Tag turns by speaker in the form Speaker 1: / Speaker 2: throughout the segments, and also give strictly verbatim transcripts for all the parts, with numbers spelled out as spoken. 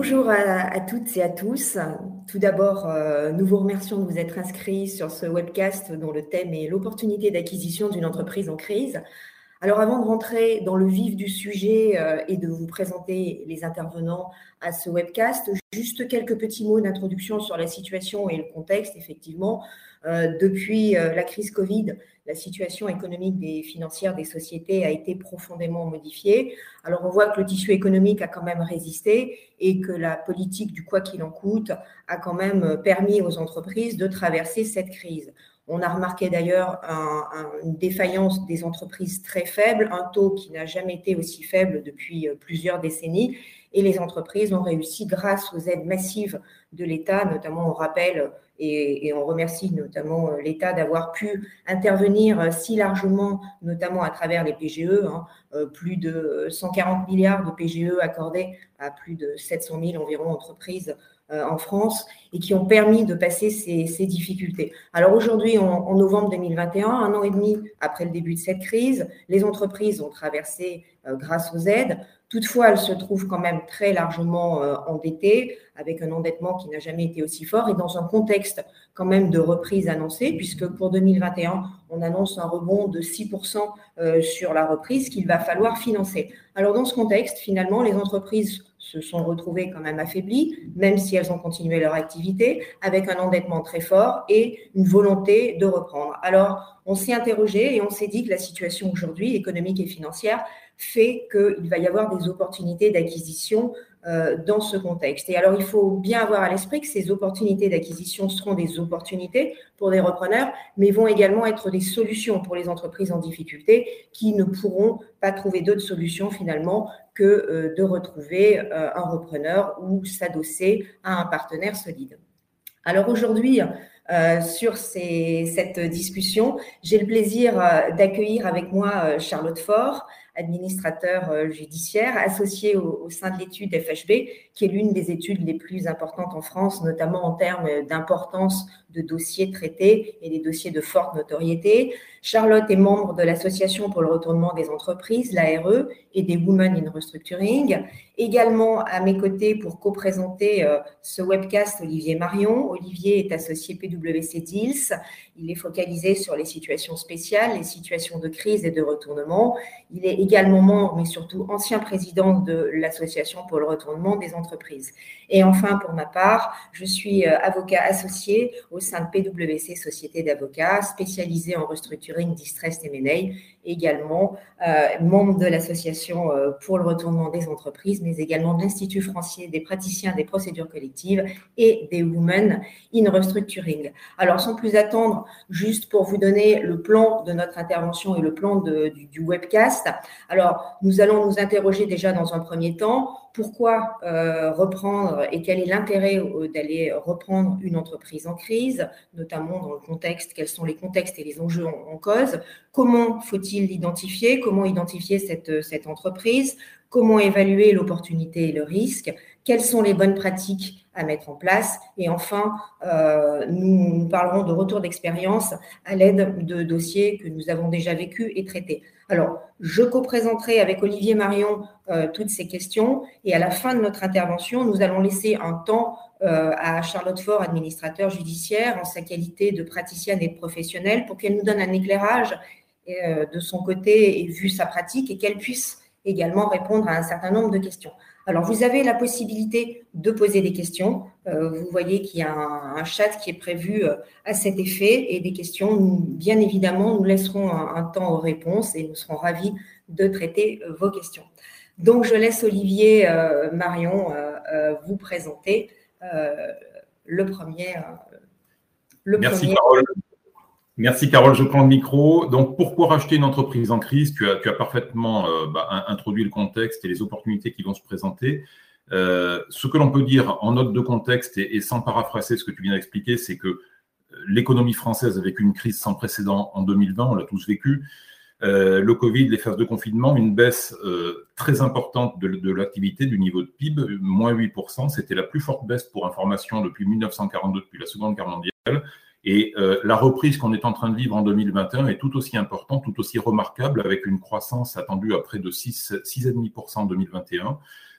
Speaker 1: bonjour à, à toutes et à tous. Tout d'abord, euh, nous vous remercions de vous être inscrits sur ce webcast dont le thème est l'opportunité d'acquisition d'une entreprise en crise. Alors avant de rentrer dans le vif du sujet euh, et de vous présenter les intervenants à ce webcast, juste quelques petits mots d'introduction sur la situation et le contexte. Effectivement, euh, depuis euh, la crise Covid, la situation économique et financière des sociétés a été profondément modifiée. Alors on voit que le tissu économique a quand même résisté et que la politique du quoi qu'il en coûte a quand même permis aux entreprises de traverser cette crise. On a remarqué d'ailleurs un, un, une défaillance des entreprises très faible, un taux qui n'a jamais été aussi faible depuis plusieurs décennies. Et les entreprises ont réussi, grâce aux aides massives de l'État, notamment on rappelle et, et on remercie notamment l'État d'avoir pu intervenir si largement, notamment à travers les P G E, hein, plus de cent quarante milliards de P G E accordés à plus de sept cent mille environ entreprises en France et qui ont permis de passer ces, ces difficultés. Alors aujourd'hui, en, en novembre deux mille vingt et un, un an et demi après le début de cette crise, les entreprises ont traversé euh, grâce aux aides. Toutefois, elles se trouvent quand même très largement euh, endettées, avec un endettement qui n'a jamais été aussi fort et dans un contexte quand même de reprise annoncée, puisque pour deux mille vingt et un, on annonce un rebond de six pour cent euh, sur la reprise qu'il va falloir financer. Alors dans ce contexte, finalement, les entreprises se sont retrouvées quand même affaiblies, même si elles ont continué leur activité, avec un endettement très fort et une volonté de reprendre. Alors, on s'est interrogé et on s'est dit que la situation aujourd'hui, économique et financière, fait qu'il va y avoir des opportunités d'acquisition euh, dans ce contexte. Et alors, il faut bien avoir à l'esprit que ces opportunités d'acquisition seront des opportunités pour des repreneurs, mais vont également être des solutions pour les entreprises en difficulté qui ne pourront pas trouver d'autres solutions finalement que euh, de retrouver euh, un repreneur ou s'adosser à un partenaire solide. Alors aujourd'hui, euh, sur ces, cette discussion, j'ai le plaisir euh, d'accueillir avec moi euh, Charlotte Faure, administrateur euh, judiciaire, associée au, au sein de l'étude F H B, qui est l'une des études les plus importantes en France, notamment en termes d'importance de dossiers traités et des dossiers de forte notoriété. Charlotte est membre de l'Association pour le retournement des entreprises, l'A R E, et des Women in Restructuring. Également à mes côtés pour co-présenter euh, ce webcast, Olivier Marion. Olivier est associé P W C Deals. Il est focalisé sur les situations spéciales, les situations de crise et de retournement. Il est également membre, mais surtout ancien président de l'Association pour le retournement des entreprises. Et enfin, pour ma part, je suis avocat associé au sein de P W C Société d'avocats, spécialisé en restructuring, distress M and A, également euh, membre de l'Association pour le retournement des entreprises, mais également de l'Institut français des praticiens des procédures collectives et des Women in Restructuring. Alors, sans plus attendre, juste pour vous donner le plan de notre intervention et le plan de, du, du webcast. Alors, nous allons nous interroger déjà dans un premier temps, pourquoi euh, reprendre et quel est l'intérêt euh, d'aller reprendre une entreprise en crise, notamment dans le contexte, quels sont les contextes et les enjeux en, en cause, comment faut-il l'identifier, comment identifier cette, cette entreprise, comment évaluer l'opportunité et le risque, quelles sont les bonnes pratiques à mettre en place. Et enfin, euh, nous, nous parlerons de retour d'expérience à l'aide de dossiers que nous avons déjà vécus et traités. Alors, je co-présenterai avec Olivier Marion euh, toutes ces questions et à la fin de notre intervention, nous allons laisser un temps euh, à Charlotte Faure, administrateur judiciaire, en sa qualité de praticienne et de professionnelle, pour qu'elle nous donne un éclairage euh, de son côté et vu sa pratique et qu'elle puisse également répondre à un certain nombre de questions. Alors, vous avez la possibilité de poser des questions. Euh, vous voyez qu'il y a un, un chat qui est prévu euh, à cet effet et des questions. Nous, bien évidemment, nous laisserons un, un temps aux réponses et nous serons ravis de traiter euh, vos questions. Donc, je laisse Olivier euh, Marion euh, euh, vous présenter euh, le premier. Euh,
Speaker 2: le Merci, premier. Carole. Merci Carole, je prends le micro. Donc, pourquoi racheter une entreprise en crise? Tu as, tu as parfaitement euh, bah, introduit le contexte et les opportunités qui vont se présenter. Euh, ce que l'on peut dire en note de contexte et, et sans paraphraser ce que tu viens d'expliquer, c'est que l'économie française a vécu une crise sans précédent en deux mille vingt, on l'a tous vécu. Euh, le Covid, les phases de confinement, une baisse euh, très importante de, de l'activité, du niveau de P I B, moins huit pour cent. C'était la plus forte baisse pour information depuis mille neuf cent quarante-deux, depuis la Seconde Guerre mondiale. Et euh, la reprise qu'on est en train de vivre en deux mille vingt et un est tout aussi importante, tout aussi remarquable, avec une croissance attendue à près de six virgule cinq pour cent en deux mille vingt et un.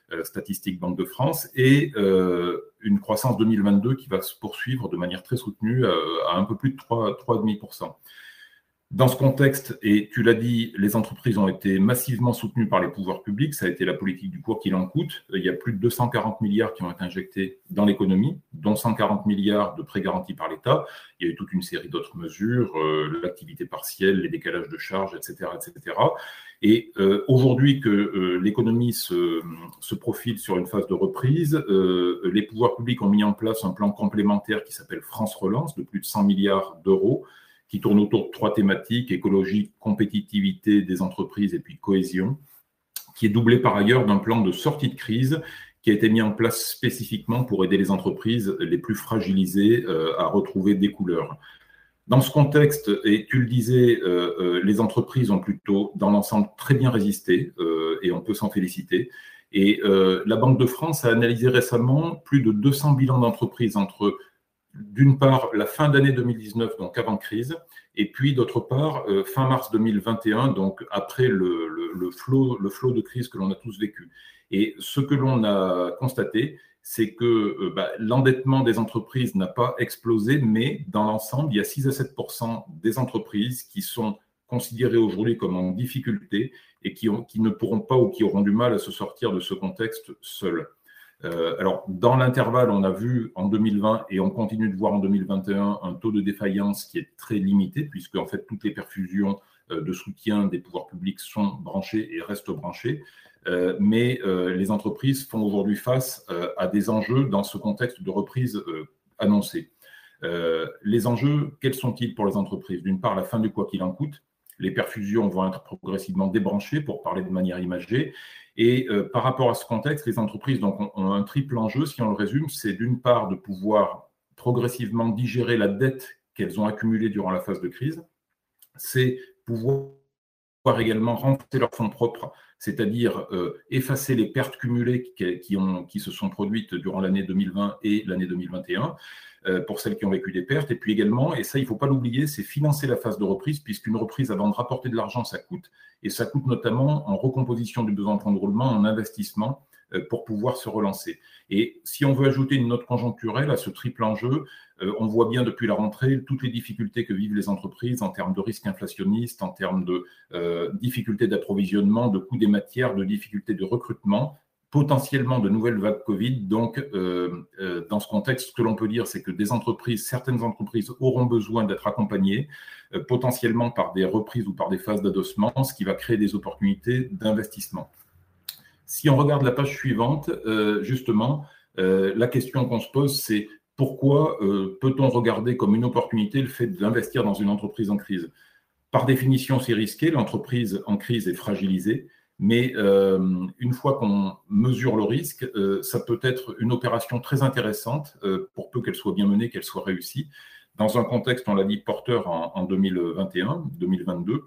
Speaker 2: euh, statistiques Banque de France, et euh, une croissance deux mille vingt-deux qui va se poursuivre de manière très soutenue euh, à un peu plus de trois virgule cinq pour cent. Dans ce contexte, et tu l'as dit, les entreprises ont été massivement soutenues par les pouvoirs publics, ça a été la politique du quoi qu'il en coûte. Il y a plus de deux cent quarante milliards qui ont été injectés dans l'économie, dont cent quarante milliards de prêts garantis par l'État. Il y a eu toute une série d'autres mesures, euh, l'activité partielle, les décalages de charges, et cetera, et cetera. Et euh, aujourd'hui que euh, l'économie se, se profile sur une phase de reprise, euh, les pouvoirs publics ont mis en place un plan complémentaire qui s'appelle France Relance de plus de cent milliards d'euros, qui tourne autour de trois thématiques, écologie, compétitivité des entreprises et puis cohésion, qui est doublé par ailleurs d'un plan de sortie de crise qui a été mis en place spécifiquement pour aider les entreprises les plus fragilisées euh, à retrouver des couleurs. Dans ce contexte, et tu le disais, euh, euh, les entreprises ont plutôt, dans l'ensemble, très bien résisté, euh, et on peut s'en féliciter. Et euh, la Banque de France a analysé récemment plus de deux cents bilans d'entreprises entre d'une part, la fin d'année deux mille dix-neuf, donc avant crise, et puis d'autre part, euh, fin mars deux mille vingt et un, donc après le, le, le, flot, le flot de crise que l'on a tous vécu. Et ce que l'on a constaté, c'est que euh, bah, l'endettement des entreprises n'a pas explosé, mais dans l'ensemble, il y a six à sept pour cent des entreprises qui sont considérées aujourd'hui comme en difficulté et qui, ont, qui ne pourront pas ou qui auront du mal à se sortir de ce contexte seuls. Euh, alors, dans l'intervalle, on a vu en deux mille vingt et on continue de voir en deux mille vingt et un un taux de défaillance qui est très limité, puisque en fait toutes les perfusions euh, de soutien des pouvoirs publics sont branchées et restent branchées. Euh, mais euh, les entreprises font aujourd'hui face euh, à des enjeux dans ce contexte de reprise euh, annoncée. Euh, les enjeux, quels sont-ils pour les entreprises? D'une part, la fin du quoi qu'il en coûte. Les perfusions vont être progressivement débranchées, pour parler de manière imagée. Et euh, par rapport à ce contexte, les entreprises donc, ont, ont un triple enjeu, si on le résume, c'est d'une part de pouvoir progressivement digérer la dette qu'elles ont accumulée durant la phase de crise, c'est pouvoir également renforcer leurs fonds propres, c'est-à-dire euh, effacer les pertes cumulées qui, qui, ont, qui se sont produites durant l'année deux mille vingt et l'année deux mille vingt et un, euh, pour celles qui ont vécu des pertes. Et puis également, et ça il ne faut pas l'oublier, c'est financer la phase de reprise, puisqu'une reprise, avant de rapporter de l'argent, ça coûte, et ça coûte notamment en recomposition du besoin de fonds de roulement, en investissement, euh, pour pouvoir se relancer. Et si on veut ajouter une note conjoncturelle à ce triple enjeu, Euh, on voit bien depuis la rentrée toutes les difficultés que vivent les entreprises en termes de risques inflationnistes, en termes de euh, difficultés d'approvisionnement, de coûts des matières, de difficultés de recrutement, potentiellement de nouvelles vagues Covid. Donc, euh, euh, dans ce contexte, ce que l'on peut dire, c'est que des entreprises, certaines entreprises auront besoin d'être accompagnées, euh, potentiellement par des reprises ou par des phases d'adossement, ce qui va créer des opportunités d'investissement. Si on regarde la page suivante, euh, justement, euh, la question qu'on se pose, c'est pourquoi euh, peut-on regarder comme une opportunité le fait d'investir dans une entreprise en crise? Par définition, c'est risqué, l'entreprise en crise est fragilisée, mais euh, une fois qu'on mesure le risque, euh, ça peut être une opération très intéressante, euh, pour peu qu'elle soit bien menée, qu'elle soit réussie, dans un contexte, on l'a dit, porteur en, en deux mille vingt et un, deux mille vingt-deux,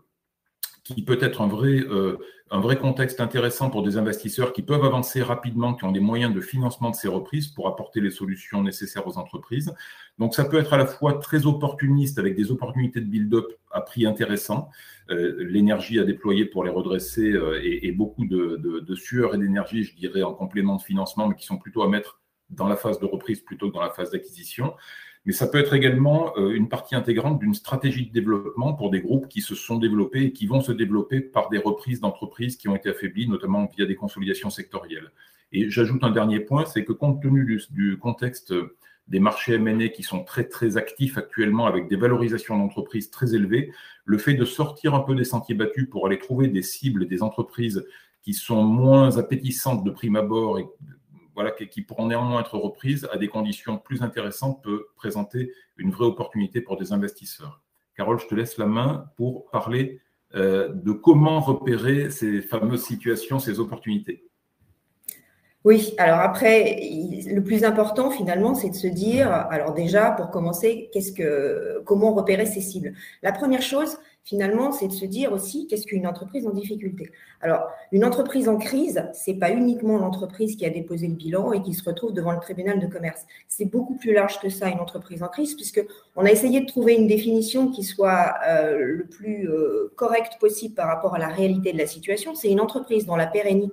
Speaker 2: qui peut être un vrai, euh, un vrai contexte intéressant pour des investisseurs qui peuvent avancer rapidement, qui ont des moyens de financement de ces reprises pour apporter les solutions nécessaires aux entreprises. Donc, ça peut être à la fois très opportuniste avec des opportunités de build-up à prix intéressant, euh, l'énergie à déployer pour les redresser euh, et, et beaucoup de, de, de sueur et d'énergie, je dirais, en complément de financement, mais qui sont plutôt à mettre dans la phase de reprise plutôt que dans la phase d'acquisition. Mais ça peut être également une partie intégrante d'une stratégie de développement pour des groupes qui se sont développés et qui vont se développer par des reprises d'entreprises qui ont été affaiblies, notamment via des consolidations sectorielles. Et j'ajoute un dernier point, c'est que compte tenu du, du contexte des marchés M and A qui sont très, très actifs actuellement avec des valorisations d'entreprises très élevées, le fait de sortir un peu des sentiers battus pour aller trouver des cibles, des entreprises qui sont moins appétissantes de prime abord et voilà, qui pourront néanmoins être reprises à des conditions plus intéressantes, peut présenter une vraie opportunité pour des investisseurs. Carole, je te laisse la main pour parler euh, de comment repérer ces fameuses situations, ces opportunités.
Speaker 1: Oui, alors après, le plus important finalement, c'est de se dire, alors déjà, pour commencer, qu'est-ce que, comment repérer ces cibles? La première chose, finalement, c'est de se dire aussi, qu'est-ce qu'une entreprise en difficulté? Alors, une entreprise en crise, c'est pas uniquement l'entreprise qui a déposé le bilan et qui se retrouve devant le tribunal de commerce. C'est beaucoup plus large que ça, une entreprise en crise, puisqu'on a essayé de trouver une définition qui soit euh, le plus euh, correcte possible par rapport à la réalité de la situation. C'est une entreprise dont la pérennité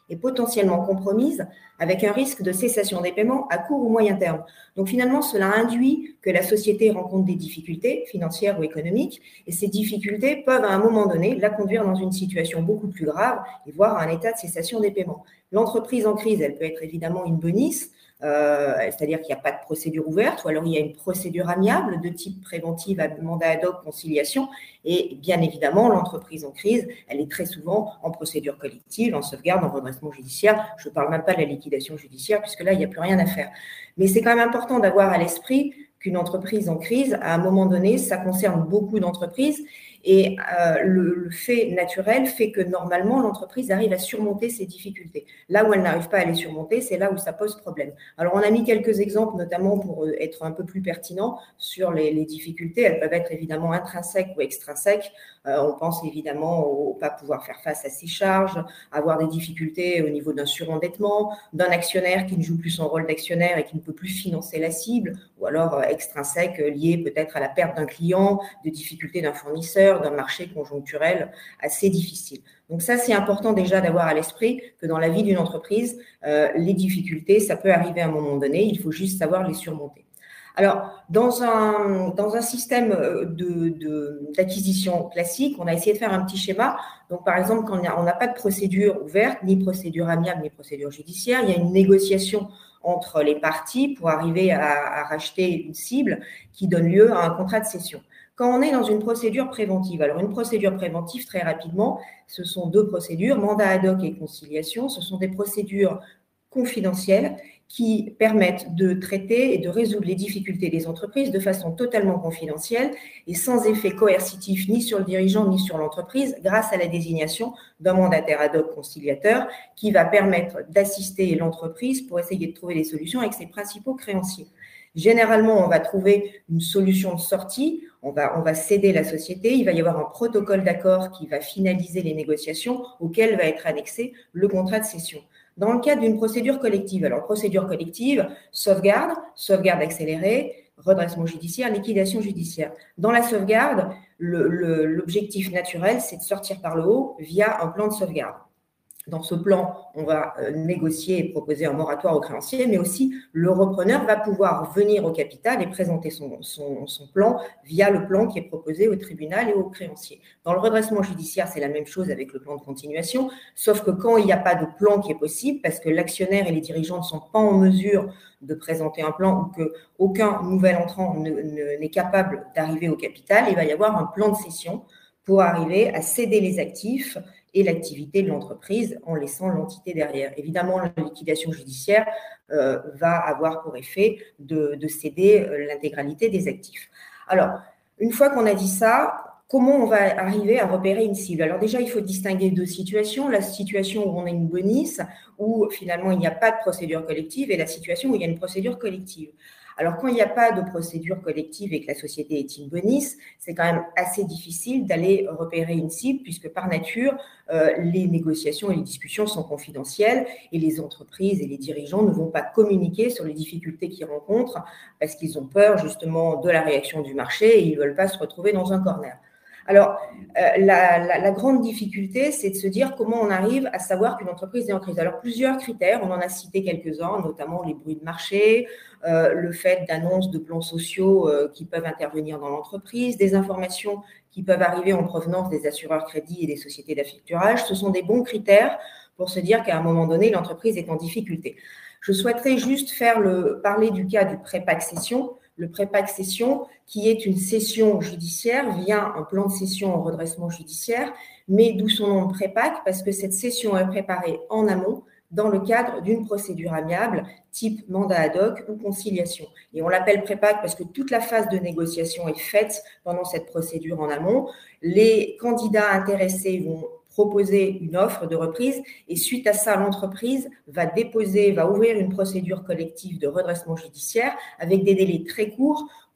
Speaker 1: est potentiellement compromise avec un risque de cessation des paiements à court ou moyen terme. Donc finalement, cela induit que la société rencontre des difficultés financières ou économiques et ces difficultés peuvent à un moment donné la conduire dans une situation beaucoup plus grave et voire à un état de cessation des paiements. L'entreprise en crise, elle peut être évidemment une bonus, Euh, c'est-à-dire qu'il n'y a pas de procédure ouverte, ou alors il y a une procédure amiable de type préventive, mandat ad hoc, conciliation, et bien évidemment, l'entreprise en crise, elle est très souvent en procédure collective, en sauvegarde, en redressement judiciaire. Je ne parle même pas de la liquidation judiciaire, puisque là, il n'y a plus rien à faire. Mais c'est quand même important d'avoir à l'esprit qu'une entreprise en crise, à un moment donné, ça concerne beaucoup d'entreprises, et euh, le, le fait naturel fait que normalement, l'entreprise arrive à surmonter ces difficultés. Là où elle n'arrive pas à les surmonter, c'est là où ça pose problème. Alors, on a mis quelques exemples, notamment pour être un peu plus pertinent sur les, les difficultés. Elles peuvent être évidemment intrinsèques ou extrinsèques. Euh, on pense évidemment au pas pouvoir faire face à ses charges, avoir des difficultés au niveau d'un surendettement, d'un actionnaire qui ne joue plus son rôle d'actionnaire et qui ne peut plus financer la cible, ou alors euh, extrinsèques liées peut-être à la perte d'un client, des difficultés d'un fournisseur, d'un marché conjoncturel assez difficile. Donc ça, c'est important déjà d'avoir à l'esprit que dans la vie d'une entreprise, euh, les difficultés, ça peut arriver à un moment donné, il faut juste savoir les surmonter. Alors, dans un, dans un système de, de, d'acquisition classique, on a essayé de faire un petit schéma. Donc, par exemple, quand on n'a pas de procédure ouverte, ni procédure amiable, ni procédure judiciaire, il y a une négociation entre les parties pour arriver à, à racheter une cible qui donne lieu à un contrat de cession. Quand on est dans une procédure préventive, alors une procédure préventive, très rapidement, ce sont deux procédures, mandat ad hoc et conciliation. Ce sont des procédures confidentielles qui permettent de traiter et de résoudre les difficultés des entreprises de façon totalement confidentielle et sans effet coercitif ni sur le dirigeant ni sur l'entreprise grâce à la désignation d'un mandataire ad hoc conciliateur qui va permettre d'assister l'entreprise pour essayer de trouver des solutions avec ses principaux créanciers. Généralement, on va trouver une solution de sortie, on va, on va céder la société, il va y avoir un protocole d'accord qui va finaliser les négociations auquel va être annexé le contrat de cession. Dans le cadre d'une procédure collective, alors procédure collective, sauvegarde, sauvegarde accélérée, redressement judiciaire, liquidation judiciaire. Dans la sauvegarde, le, le, l'objectif naturel, c'est de sortir par le haut via un plan de sauvegarde. Dans ce plan, on va négocier et proposer un moratoire aux créanciers, mais aussi le repreneur va pouvoir venir au capital et présenter son, son, son plan via le plan qui est proposé au tribunal et aux créanciers. Dans le redressement judiciaire, c'est la même chose avec le plan de continuation, sauf que quand il n'y a pas de plan qui est possible, parce que l'actionnaire et les dirigeants ne sont pas en mesure de présenter un plan ou qu'aucun nouvel entrant ne, ne, n'est capable d'arriver au capital, il va y avoir un plan de cession pour arriver à céder les actifs et l'activité de l'entreprise en laissant l'entité derrière. Évidemment, la liquidation judiciaire euh, va avoir pour effet de, de céder l'intégralité des actifs. Alors, une fois qu'on a dit ça, comment on va arriver à repérer une cible? Alors déjà, il faut distinguer deux situations. La situation où on a une bonus, où finalement il n'y a pas de procédure collective, et la situation où il y a une procédure collective. Alors, quand il n'y a pas de procédure collective et que la société est in bonis, c'est quand même assez difficile d'aller repérer une cible puisque par nature, euh, les négociations et les discussions sont confidentielles et les entreprises et les dirigeants ne vont pas communiquer sur les difficultés qu'ils rencontrent parce qu'ils ont peur justement de la réaction du marché et ils ne veulent pas se retrouver dans un corner. Alors, euh, la, la, la grande difficulté, c'est de se dire comment on arrive à savoir qu'une entreprise est en crise. Alors, plusieurs critères, on en a cité quelques-uns, notamment les bruits de marché, euh, le fait d'annonces de plans sociaux euh, qui peuvent intervenir dans l'entreprise, des informations qui peuvent arriver en provenance des assureurs crédits et des sociétés d'affecturage. Ce sont des bons critères pour se dire qu'à un moment donné, l'entreprise est en difficulté. Je souhaiterais juste faire le, parler du cas du pré-pack cession. Le pré-pack cession, qui est une cession judiciaire via un plan de cession en redressement judiciaire, mais d'où son nom de pré-pack, parce que cette cession est préparée en amont dans le cadre d'une procédure amiable, type mandat ad hoc ou conciliation. Et on l'appelle pré-pack parce que toute la phase de négociation est faite pendant cette procédure en amont. Les candidats intéressés vont proposer une offre de reprise et suite à ça, l'entreprise va déposer, va ouvrir une procédure collective de redressement judiciaire avec des délais très courts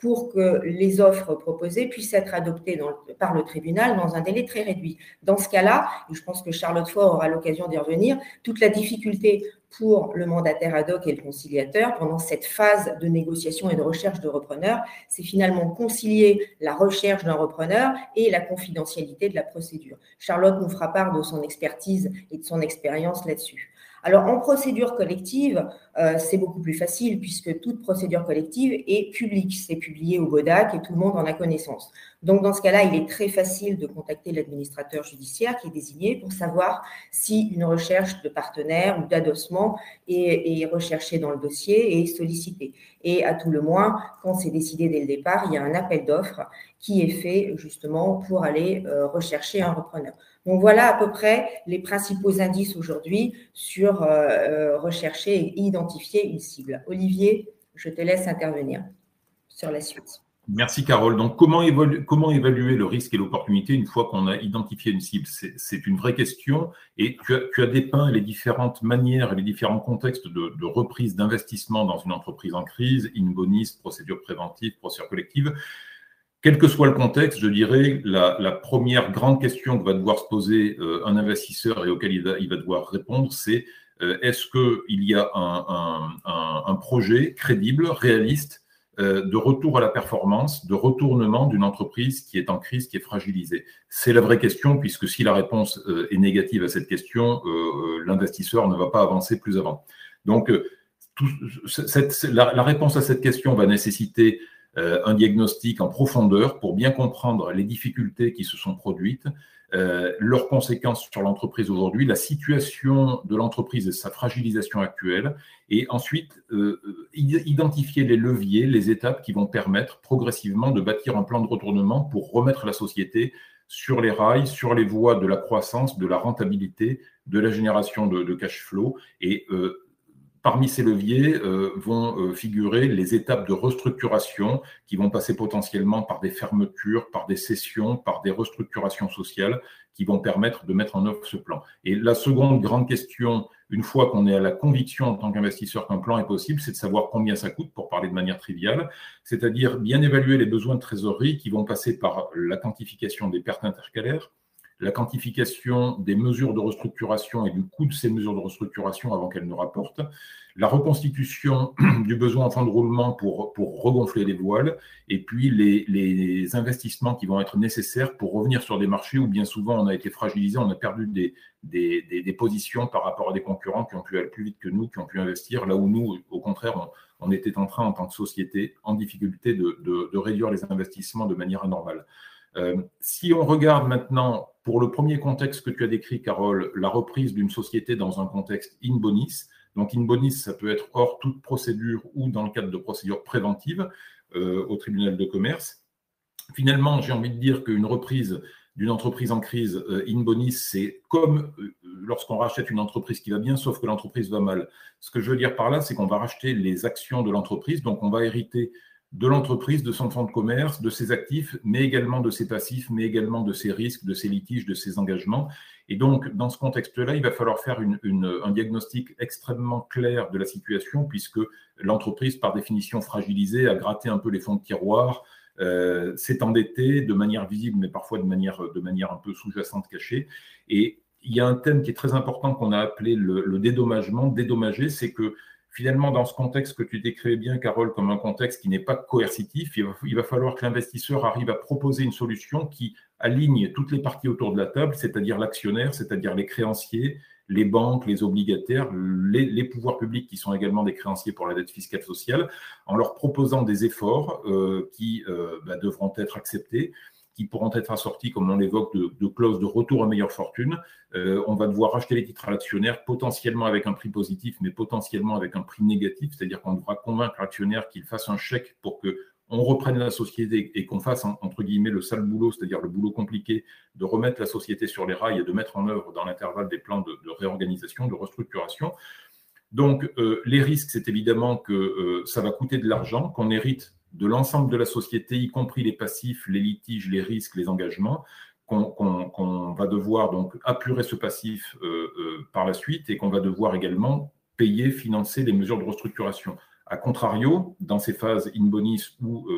Speaker 1: pour que les offres proposées puissent être adoptées dans le, par le tribunal dans un délai très réduit. Dans ce cas-là, et je pense que Charlotte Foy aura l'occasion d'y revenir, toute la difficulté pour le mandataire ad hoc et le conciliateur pendant cette phase de négociation et de recherche de repreneur, c'est finalement concilier la recherche d'un repreneur et la confidentialité de la procédure. Charlotte nous fera part de son expertise et de son expérience là-dessus. Alors, en procédure collective, euh, c'est beaucoup plus facile puisque toute procédure collective est publique. C'est publié au BODAC et tout le monde en a connaissance. Donc, dans ce cas-là, il est très facile de contacter l'administrateur judiciaire qui est désigné pour savoir si une recherche de partenaire ou d'adossement est, est recherchée dans le dossier et est sollicitée. Et à tout le moins, quand c'est décidé dès le départ, il y a un appel d'offres qui est fait justement pour aller euh, rechercher un repreneur. Donc, voilà à peu près les principaux indices aujourd'hui sur euh, rechercher et identifier une cible. Olivier, je te laisse intervenir sur la suite.
Speaker 2: Merci Carole. Donc, comment évaluer, comment évaluer le risque et l'opportunité une fois qu'on a identifié une cible? C'est une vraie question et tu as, tu as dépeint les différentes manières et les différents contextes de, de reprise d'investissement dans une entreprise en crise, in bonis, procédure préventive, procédure collective. Quel que soit le contexte, je dirais, la, la première grande question que va devoir se poser euh, un investisseur et auquel il va, il va devoir répondre, c'est euh, est-ce qu'il y a un, un, un, un projet crédible, réaliste, euh, de retour à la performance, de retournement d'une entreprise qui est en crise, qui est fragilisée? C'est la vraie question, puisque si la réponse euh, est négative à cette question, euh, l'investisseur ne va pas avancer plus avant. Donc, euh, tout, cette, la, la réponse à cette question va nécessiter Euh, un diagnostic en profondeur pour bien comprendre les difficultés qui se sont produites, euh, leurs conséquences sur l'entreprise aujourd'hui, la situation de l'entreprise et sa fragilisation actuelle, et ensuite euh, identifier les leviers, les étapes qui vont permettre progressivement de bâtir un plan de retournement pour remettre la société sur les rails, sur les voies de la croissance, de la rentabilité, de la génération de, de cash flow. Et euh, parmi ces leviers euh, vont euh, figurer les étapes de restructuration qui vont passer potentiellement par des fermetures, par des cessions, par des restructurations sociales qui vont permettre de mettre en œuvre ce plan. Et la seconde grande question, une fois qu'on est à la conviction en tant qu'investisseur qu'un plan est possible, c'est de savoir combien ça coûte, pour parler de manière triviale, c'est-à-dire bien évaluer les besoins de trésorerie qui vont passer par la quantification des pertes intercalaires, la quantification des mesures de restructuration et du coût de ces mesures de restructuration avant qu'elles ne rapportent, la reconstitution du besoin en fin de roulement pour, pour regonfler les voiles, et puis les, les investissements qui vont être nécessaires pour revenir sur des marchés où bien souvent on a été fragilisé, on a perdu des, des, des, des positions par rapport à des concurrents qui ont pu aller plus vite que nous, qui ont pu investir, là où nous, au contraire, on, on était en train, en tant que société, en difficulté de, de, de réduire les investissements de manière anormale. Euh, si on regarde maintenant, pour le premier contexte que tu as décrit, Carole, la reprise d'une société dans un contexte in bonis, donc in bonis, ça peut être hors toute procédure ou dans le cadre de procédures préventives euh, au tribunal de commerce. Finalement, j'ai envie de dire qu'une reprise d'une entreprise en crise euh, in bonis, c'est comme euh, lorsqu'on rachète une entreprise qui va bien, sauf que l'entreprise va mal. Ce que je veux dire par là, c'est qu'on va racheter les actions de l'entreprise, donc on va hériter de l'entreprise, de son fonds de commerce, de ses actifs, mais également de ses passifs, mais également de ses risques, de ses litiges, de ses engagements. Et donc, dans ce contexte-là, il va falloir faire une, une, un diagnostic extrêmement clair de la situation, puisque l'entreprise, par définition fragilisée, a gratté un peu les fonds de tiroir, euh, s'est endettée de manière visible, mais parfois de manière, de manière un peu sous-jacente, cachée. Et il y a un thème qui est très important qu'on a appelé le, le dédommagement. Dédommager, c'est que finalement, dans ce contexte que tu décrivais bien, Carole, comme un contexte qui n'est pas coercitif, il va, il va falloir que l'investisseur arrive à proposer une solution qui aligne toutes les parties autour de la table, c'est-à-dire l'actionnaire, c'est-à-dire les créanciers, les banques, les obligataires, les, les pouvoirs publics qui sont également des créanciers pour la dette fiscale sociale, en leur proposant des efforts euh, qui euh, bah, devront être acceptés, qui pourront être assortis, comme on l'évoque, de, de clauses de retour à meilleure fortune. Euh, on va devoir racheter les titres à l'actionnaire, potentiellement avec un prix positif, mais potentiellement avec un prix négatif, c'est-à-dire qu'on devra convaincre l'actionnaire qu'il fasse un chèque pour qu'on reprenne la société et qu'on fasse, entre guillemets, le sale boulot, c'est-à-dire le boulot compliqué de remettre la société sur les rails et de mettre en œuvre dans l'intervalle des plans de, de réorganisation, de restructuration. Donc, euh, les risques, c'est évidemment que euh, ça va coûter de l'argent, qu'on hérite de l'ensemble de la société, y compris les passifs, les litiges, les risques, les engagements, qu'on qu'on, qu'on va devoir donc apurer ce passif euh, euh, par la suite et qu'on va devoir également payer, financer les mesures de restructuration. A contrario, dans ces phases in bonis où euh,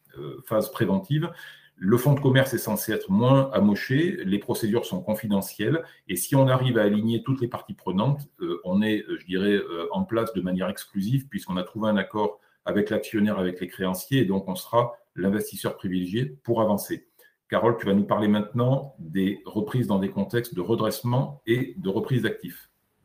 Speaker 2: euh, phase préventive. Le fonds de commerce est censé être moins amoché, les procédures sont confidentielles, et si on arrive à aligner toutes les parties prenantes, euh, on est, je dirais, euh, en place de manière exclusive, puisqu'on a trouvé un accord avec l'actionnaire, avec les créanciers, et donc on sera l'investisseur privilégié pour avancer. Carole, tu vas nous parler maintenant des reprises dans des contextes de redressement et de reprise d'actifs.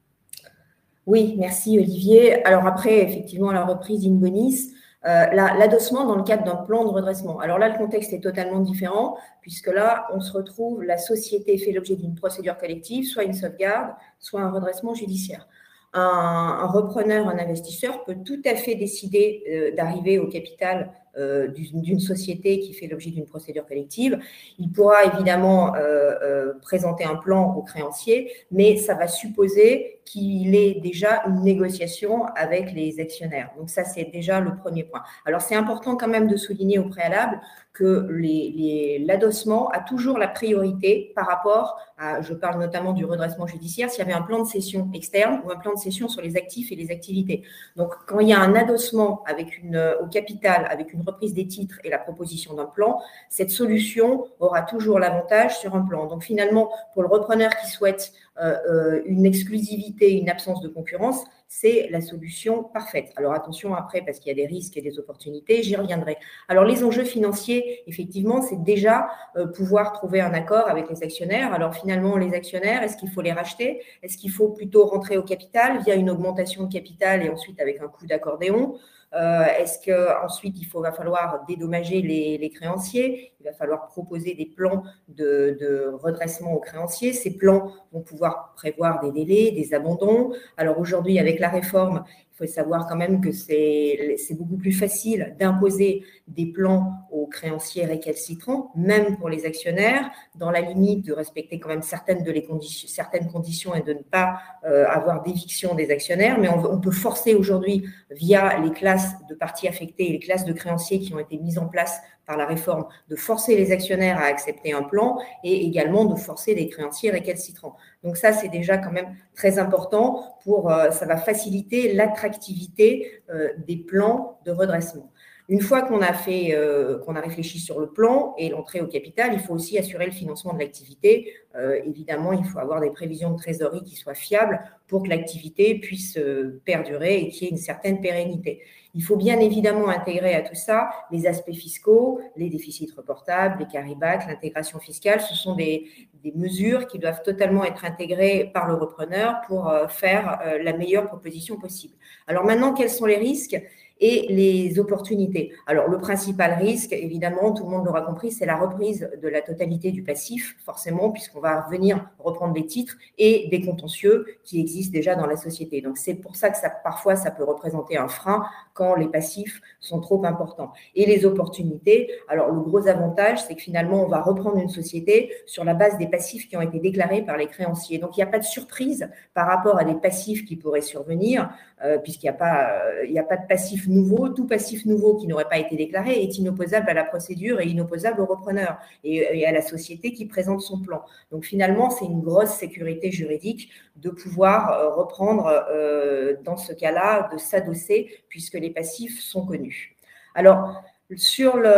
Speaker 1: Oui, merci Olivier. Alors après, effectivement, la reprise in bonis, euh, l'adossement dans le cadre d'un plan de redressement. Alors là, le contexte est totalement différent, puisque là, on se retrouve, la société fait l'objet d'une procédure collective, soit une sauvegarde, soit un redressement judiciaire. Un, un repreneur, un investisseur peut tout à fait décider euh, d'arriver au capital euh, d'une société qui fait l'objet d'une procédure collective. Il pourra évidemment euh, euh, présenter un plan au créancier, mais ça va supposer qu'il ait déjà une négociation avec les actionnaires. Donc ça, c'est déjà le premier point. Alors, c'est important quand même de souligner au préalable que l'adossement a toujours la priorité par rapport à, je parle notamment du redressement judiciaire, s'il y avait un plan de cession externe ou un plan de cession sur les actifs et les activités. Donc, quand il y a un adossement avec une, au capital, avec une reprise des titres et la proposition d'un plan, cette solution aura toujours l'avantage sur un plan. Donc, finalement, pour le repreneur qui souhaite euh, une exclusivité, une absence de concurrence, c'est la solution parfaite. Alors attention après, parce qu'il y a des risques et des opportunités, j'y reviendrai. Alors les enjeux financiers, effectivement, c'est déjà euh, pouvoir trouver un accord avec les actionnaires. Alors finalement, les actionnaires, est-ce qu'il faut les racheter? Est-ce qu'il faut plutôt rentrer au capital via une augmentation de capital et ensuite avec un coup d'accordéon? Euh, Est-ce qu'ensuite, il faut, va falloir dédommager les, les créanciers? Il va falloir proposer des plans de, de redressement aux créanciers. Ces plans vont pouvoir prévoir des délais, des abandons. Alors aujourd'hui, avec la réforme, il faut savoir quand même que c'est beaucoup plus facile d'imposer des plans aux créanciers récalcitrants, même pour les actionnaires, dans la limite de respecter quand même certaines, de les conditions, certaines conditions et de ne pas euh, avoir d'éviction des actionnaires. Mais on, on peut forcer aujourd'hui, via les classes de parties affectées et les classes de créanciers qui ont été mises en place par la réforme, de forcer les actionnaires à accepter un plan et également de forcer les créanciers récalcitrants. Donc ça, c'est déjà quand même très important pour, euh, ça va faciliter l'attractivité euh, des plans de redressement. Une fois qu'on a fait, euh, qu'on a réfléchi sur le plan et l'entrée au capital, il faut aussi assurer le financement de l'activité. Euh, évidemment, il faut avoir des prévisions de trésorerie qui soient fiables pour que l'activité puisse euh, perdurer et qu'il y ait une certaine pérennité. Il faut bien évidemment intégrer à tout ça les aspects fiscaux, les déficits reportables, les carry-backs, l'intégration fiscale. Ce sont des, des mesures qui doivent totalement être intégrées par le repreneur pour euh, faire euh, la meilleure proposition possible. Alors maintenant, quels sont les risques et les opportunités? Alors, le principal risque, évidemment, tout le monde l'aura compris, c'est la reprise de la totalité du passif, forcément, puisqu'on va venir reprendre les titres et des contentieux qui existent déjà dans la société. Donc, c'est pour ça que ça, parfois, ça peut représenter un frein quand les passifs sont trop importants. Et les opportunités, alors, le gros avantage, c'est que finalement, on va reprendre une société sur la base des passifs qui ont été déclarés par les créanciers. Donc, il n'y a pas de surprise par rapport à des passifs qui pourraient survenir, euh, puisqu'il n'y a pas, euh, il n'y a pas de passif nouveau. Tout passif nouveau qui n'aurait pas été déclaré est inopposable à la procédure et inopposable au repreneur et, et à la société qui présente son plan. Donc finalement, c'est une grosse sécurité juridique de pouvoir euh, reprendre euh, dans ce cas-là, de s'adosser puisque les passifs sont connus. Alors, sur le,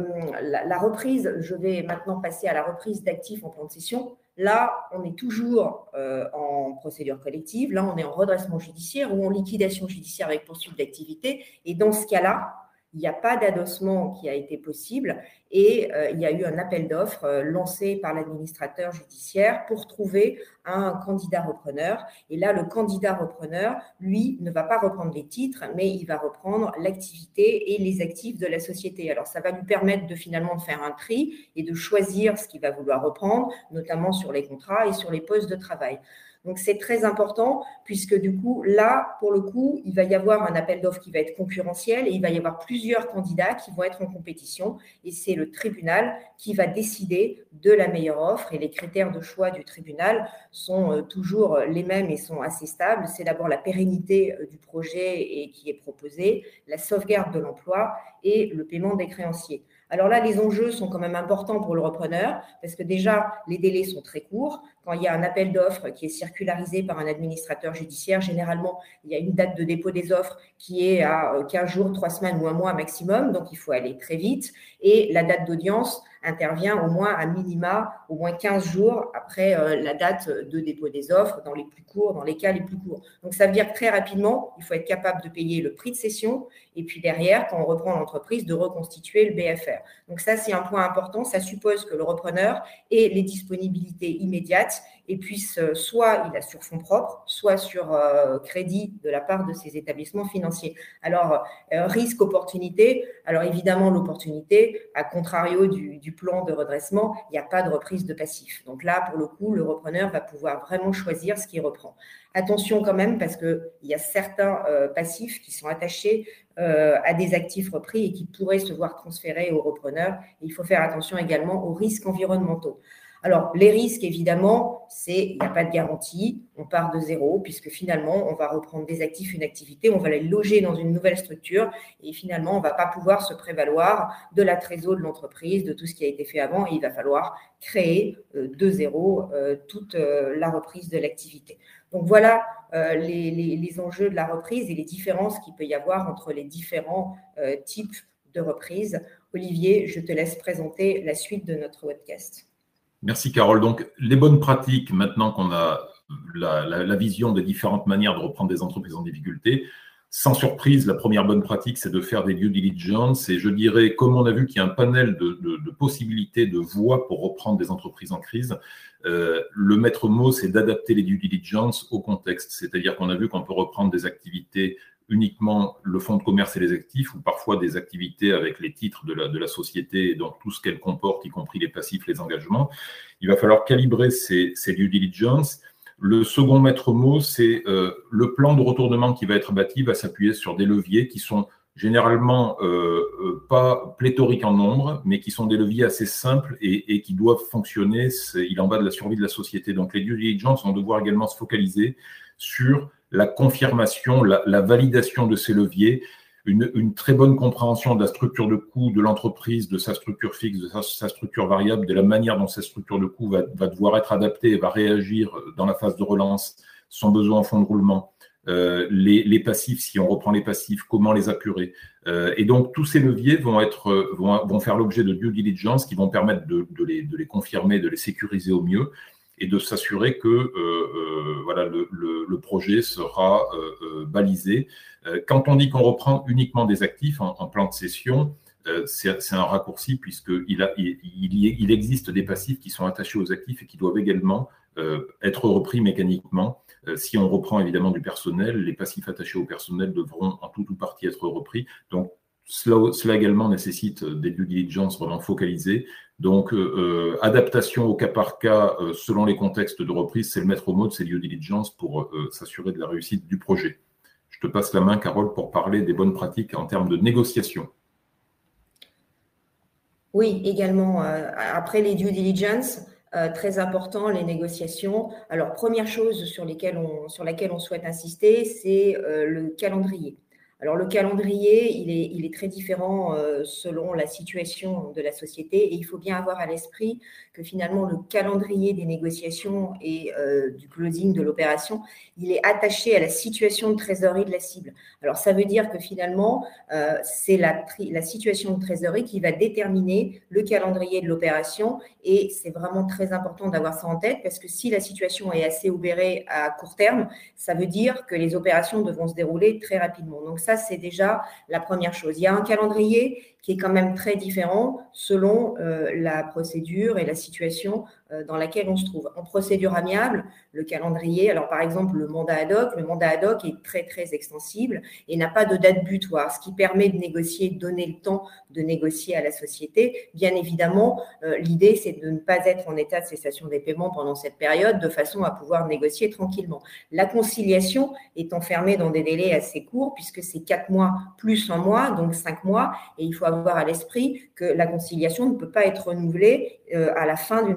Speaker 1: la, la reprise, je vais maintenant passer à la reprise d'actifs en plan de cession. Là, on est toujours euh, en procédure collective. Là, on est en redressement judiciaire ou en liquidation judiciaire avec poursuite d'activité. Et dans ce cas-là, il n'y a pas d'adossement qui a été possible et euh, il y a eu un appel d'offres euh, lancé par l'administrateur judiciaire pour trouver un candidat repreneur. Et là, le candidat repreneur, lui, ne va pas reprendre les titres, mais il va reprendre l'activité et les actifs de la société. Alors, ça va lui permettre de finalement de faire un tri et de choisir ce qu'il va vouloir reprendre, notamment sur les contrats et sur les postes de travail. Donc, c'est très important puisque du coup, là, pour le coup, il va y avoir un appel d'offres qui va être concurrentiel et il va y avoir plusieurs candidats qui vont être en compétition et c'est le tribunal qui va décider de la meilleure offre et les critères de choix du tribunal sont toujours les mêmes et sont assez stables. C'est d'abord la pérennité du projet et qui est proposé, la sauvegarde de l'emploi et le paiement des créanciers. Alors là, les enjeux sont quand même importants pour le repreneur parce que déjà, les délais sont très courts. quand il y a un appel d'offres qui est circularisé par un administrateur judiciaire, généralement, il y a une date de dépôt des offres qui est à quinze jours, trois semaines ou un mois maximum, donc il faut aller très vite. Et la date d'audience intervient au moins à minima, au moins quinze jours après euh, la date de dépôt des offres, dans les plus courts, dans les cas les plus courts. Donc, ça veut dire que très rapidement, il faut être capable de payer le prix de cession et puis derrière, quand on reprend l'entreprise, de reconstituer le B F R. Donc, ça, c'est un point important. Ça suppose que le repreneur ait les disponibilités immédiates et puisse, euh, soit il a sur fonds propres, soit sur euh, crédit de la part de ses établissements financiers. Alors, euh, risque, opportunité. Alors, évidemment, l'opportunité, à contrario du, du plan de redressement, il n'y a pas de reprise de passif. Donc là, pour le coup, le repreneur va pouvoir vraiment choisir ce qu'il reprend. Attention quand même, parce qu'il y a certains euh, passifs qui sont attachés euh, à des actifs repris et qui pourraient se voir transférés au repreneur. Et il faut faire attention également aux risques environnementaux. Alors, les risques, évidemment, c'est il n'y a pas de garantie, on part de zéro, puisque finalement, on va reprendre des actifs, une activité, on va les loger dans une nouvelle structure, et finalement, on ne va pas pouvoir se prévaloir de la trésorerie de l'entreprise, de tout ce qui a été fait avant, et il va falloir créer euh, de zéro euh, toute euh, la reprise de l'activité. Donc, voilà euh, les, les, les enjeux de la reprise et les différences qu'il peut y avoir entre les différents euh, types de reprise. Olivier, je te laisse présenter la suite de notre webcast.
Speaker 2: Merci Carole. Donc, les bonnes pratiques, maintenant qu'on a la, la, la vision des différentes manières de reprendre des entreprises en difficulté, sans surprise, la première bonne pratique, c'est de faire des due diligence. Et je dirais, comme on a vu qu'il y a un panel de, de, de possibilités, de voies pour reprendre des entreprises en crise, euh, le maître mot, c'est d'adapter les due diligence au contexte. C'est-à-dire qu'on a vu qu'on peut reprendre des activités uniquement le fonds de commerce et les actifs, ou parfois des activités avec les titres de la, de la société, et donc tout ce qu'elle comporte, y compris les passifs, les engagements. Il va falloir calibrer ces, ces due diligence. Le second maître mot, c'est euh, le plan de retournement qui va être bâti va s'appuyer sur des leviers qui sont généralement euh, euh, pas pléthoriques en nombre, mais qui sont des leviers assez simples et, et qui doivent fonctionner. Il en va de la survie de la société. Donc les due diligence vont devoir également se focaliser sur la confirmation, la, la validation de ces leviers, une, une très bonne compréhension de la structure de coût de l'entreprise, de sa structure fixe, de sa, sa structure variable, de la manière dont cette structure de coût va, va devoir être adaptée et va réagir dans la phase de relance, son besoin en fonds de roulement, euh, les, les passifs, si on reprend les passifs, comment les apurer. Euh, et donc, tous ces leviers vont, être, vont, vont faire l'objet de due diligence qui vont permettre de, de, les, de les confirmer, de les sécuriser au mieux, et de s'assurer que euh, euh, voilà, le, le, le projet sera euh, euh, balisé. Euh, quand on dit qu'on reprend uniquement des actifs en, en plan de cession, euh, c'est un raccourci puisqu'il a, il, il, il existe des passifs qui sont attachés aux actifs et qui doivent également euh, être repris mécaniquement. Euh, si on reprend évidemment du personnel, les passifs attachés au personnel devront en tout ou partie être repris. Donc, Cela, cela également nécessite des due diligence vraiment focalisées. Donc, euh, adaptation au cas par cas euh, selon les contextes de reprise, c'est le maître mot de ces due diligence pour euh, s'assurer de la réussite du projet. Je te passe la main, Carole, pour parler des bonnes pratiques en termes de négociation.
Speaker 1: Oui, également. Euh, après les due diligence, euh, très important, les négociations. Alors, première chose sur, lesquelles on, sur laquelle on souhaite insister, c'est euh, le calendrier. Alors, le calendrier, il est, il est très différent euh, selon la situation de la société et il faut bien avoir à l'esprit que finalement, le calendrier des négociations et euh, du closing de l'opération, il est attaché à la situation de trésorerie de la cible. Alors, ça veut dire que finalement, euh, c'est la, la situation de trésorerie qui va déterminer le calendrier de l'opération et c'est vraiment très important d'avoir ça en tête parce que si la situation est assez obérée à court terme, ça veut dire que les opérations devront se dérouler très rapidement. Donc, ça, c'est déjà la première chose. Il y a un calendrier qui est quand même très différent selon euh, la procédure et la situation euh, dans laquelle on se trouve. En procédure amiable, le calendrier, alors par exemple le mandat ad hoc, le mandat ad hoc est très très extensible et n'a pas de date butoir, ce qui permet de négocier, de donner le temps de négocier à la société. Bien évidemment, euh, l'idée c'est de ne pas être en état de cessation des paiements pendant cette période de façon à pouvoir négocier tranquillement. La conciliation est enfermée dans des délais assez courts puisque c'est quatre mois plus un mois, donc cinq mois, et il faut avoir à l'esprit que la conciliation ne peut pas être renouvelée euh, à la fin d'une première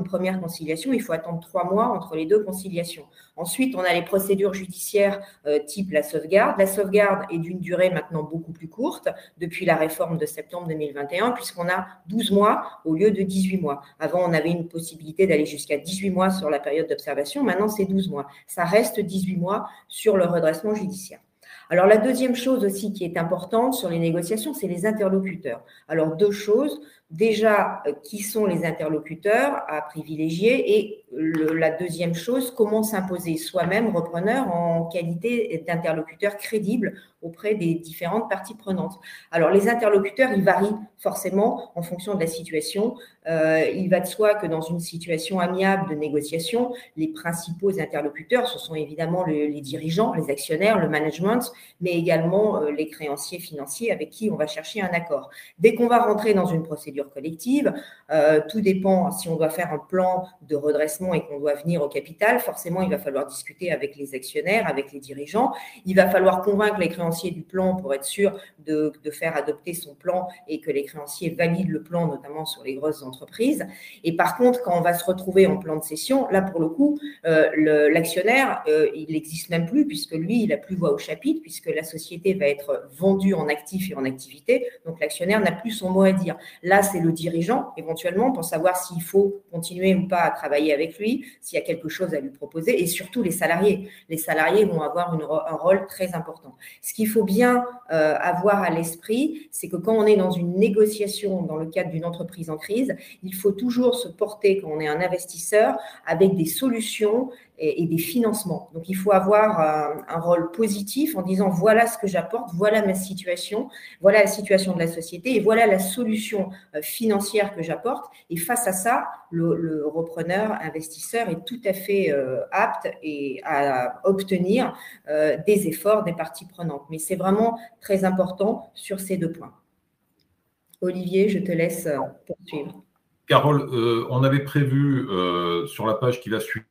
Speaker 1: conciliation, il faut attendre trois mois entre les deux conciliations. Ensuite, on a les procédures judiciaires euh, type la sauvegarde. La sauvegarde est d'une durée maintenant beaucoup plus courte depuis la réforme de septembre deux mille vingt et un, puisqu'on a douze mois au lieu de dix-huit mois. Avant, on avait une possibilité d'aller jusqu'à dix-huit mois sur la période d'observation. Maintenant, c'est douze mois. Ça reste dix-huit mois sur le redressement judiciaire. Alors, la deuxième chose aussi qui est importante sur les négociations, c'est les interlocuteurs. Alors, deux choses. Déjà, qui sont les interlocuteurs à privilégier et le, la deuxième chose, comment s'imposer soi-même, repreneur, en qualité d'interlocuteur crédible auprès des différentes parties prenantes. Alors, les interlocuteurs, ils varient forcément en fonction de la situation. Euh, il va de soi que dans une situation amiable de négociation, les principaux interlocuteurs, ce sont évidemment le, les dirigeants, les actionnaires, le management, mais également euh, les créanciers financiers avec qui on va chercher un accord. Dès qu'on va rentrer dans une procédure collective, euh, tout dépend si on doit faire un plan de redressement et qu'on doit venir au capital, forcément il va falloir discuter avec les actionnaires, avec les dirigeants, il va falloir convaincre les créanciers du plan pour être sûr de, de faire adopter son plan et que les créanciers valident le plan, notamment sur les grosses entreprises. Et par contre, quand on va se retrouver en plan de cession, là pour le coup, euh, le, l'actionnaire, euh, il n'existe même plus puisque lui, il n'a plus voix au chapitre puisque la société va être vendue en actifs et en activités, donc l'actionnaire n'a plus son mot à dire. Là, c'est le dirigeant, éventuellement, pour savoir s'il faut continuer ou pas à travailler avec lui, s'il y a quelque chose à lui proposer, et surtout les salariés. Les salariés vont avoir une, un rôle très important. Ce qu'il faut bien euh, avoir à l'esprit, c'est que quand on est dans une négociation dans le cadre d'une entreprise en crise, il faut toujours se porter, quand on est un investisseur, avec des solutions et, et des financements. Donc, il faut avoir un, un rôle positif en disant voilà ce que j'apporte, voilà ma situation, voilà la situation de la société et voilà la solution financière que j'apporte. Et face à ça, le, le repreneur, investisseur est tout à fait euh, apte et à obtenir euh, des efforts des parties prenantes. Mais c'est vraiment très important sur ces deux points. Olivier, je te laisse poursuivre.
Speaker 2: Carole, euh, on avait prévu euh, sur la page qui va suivre.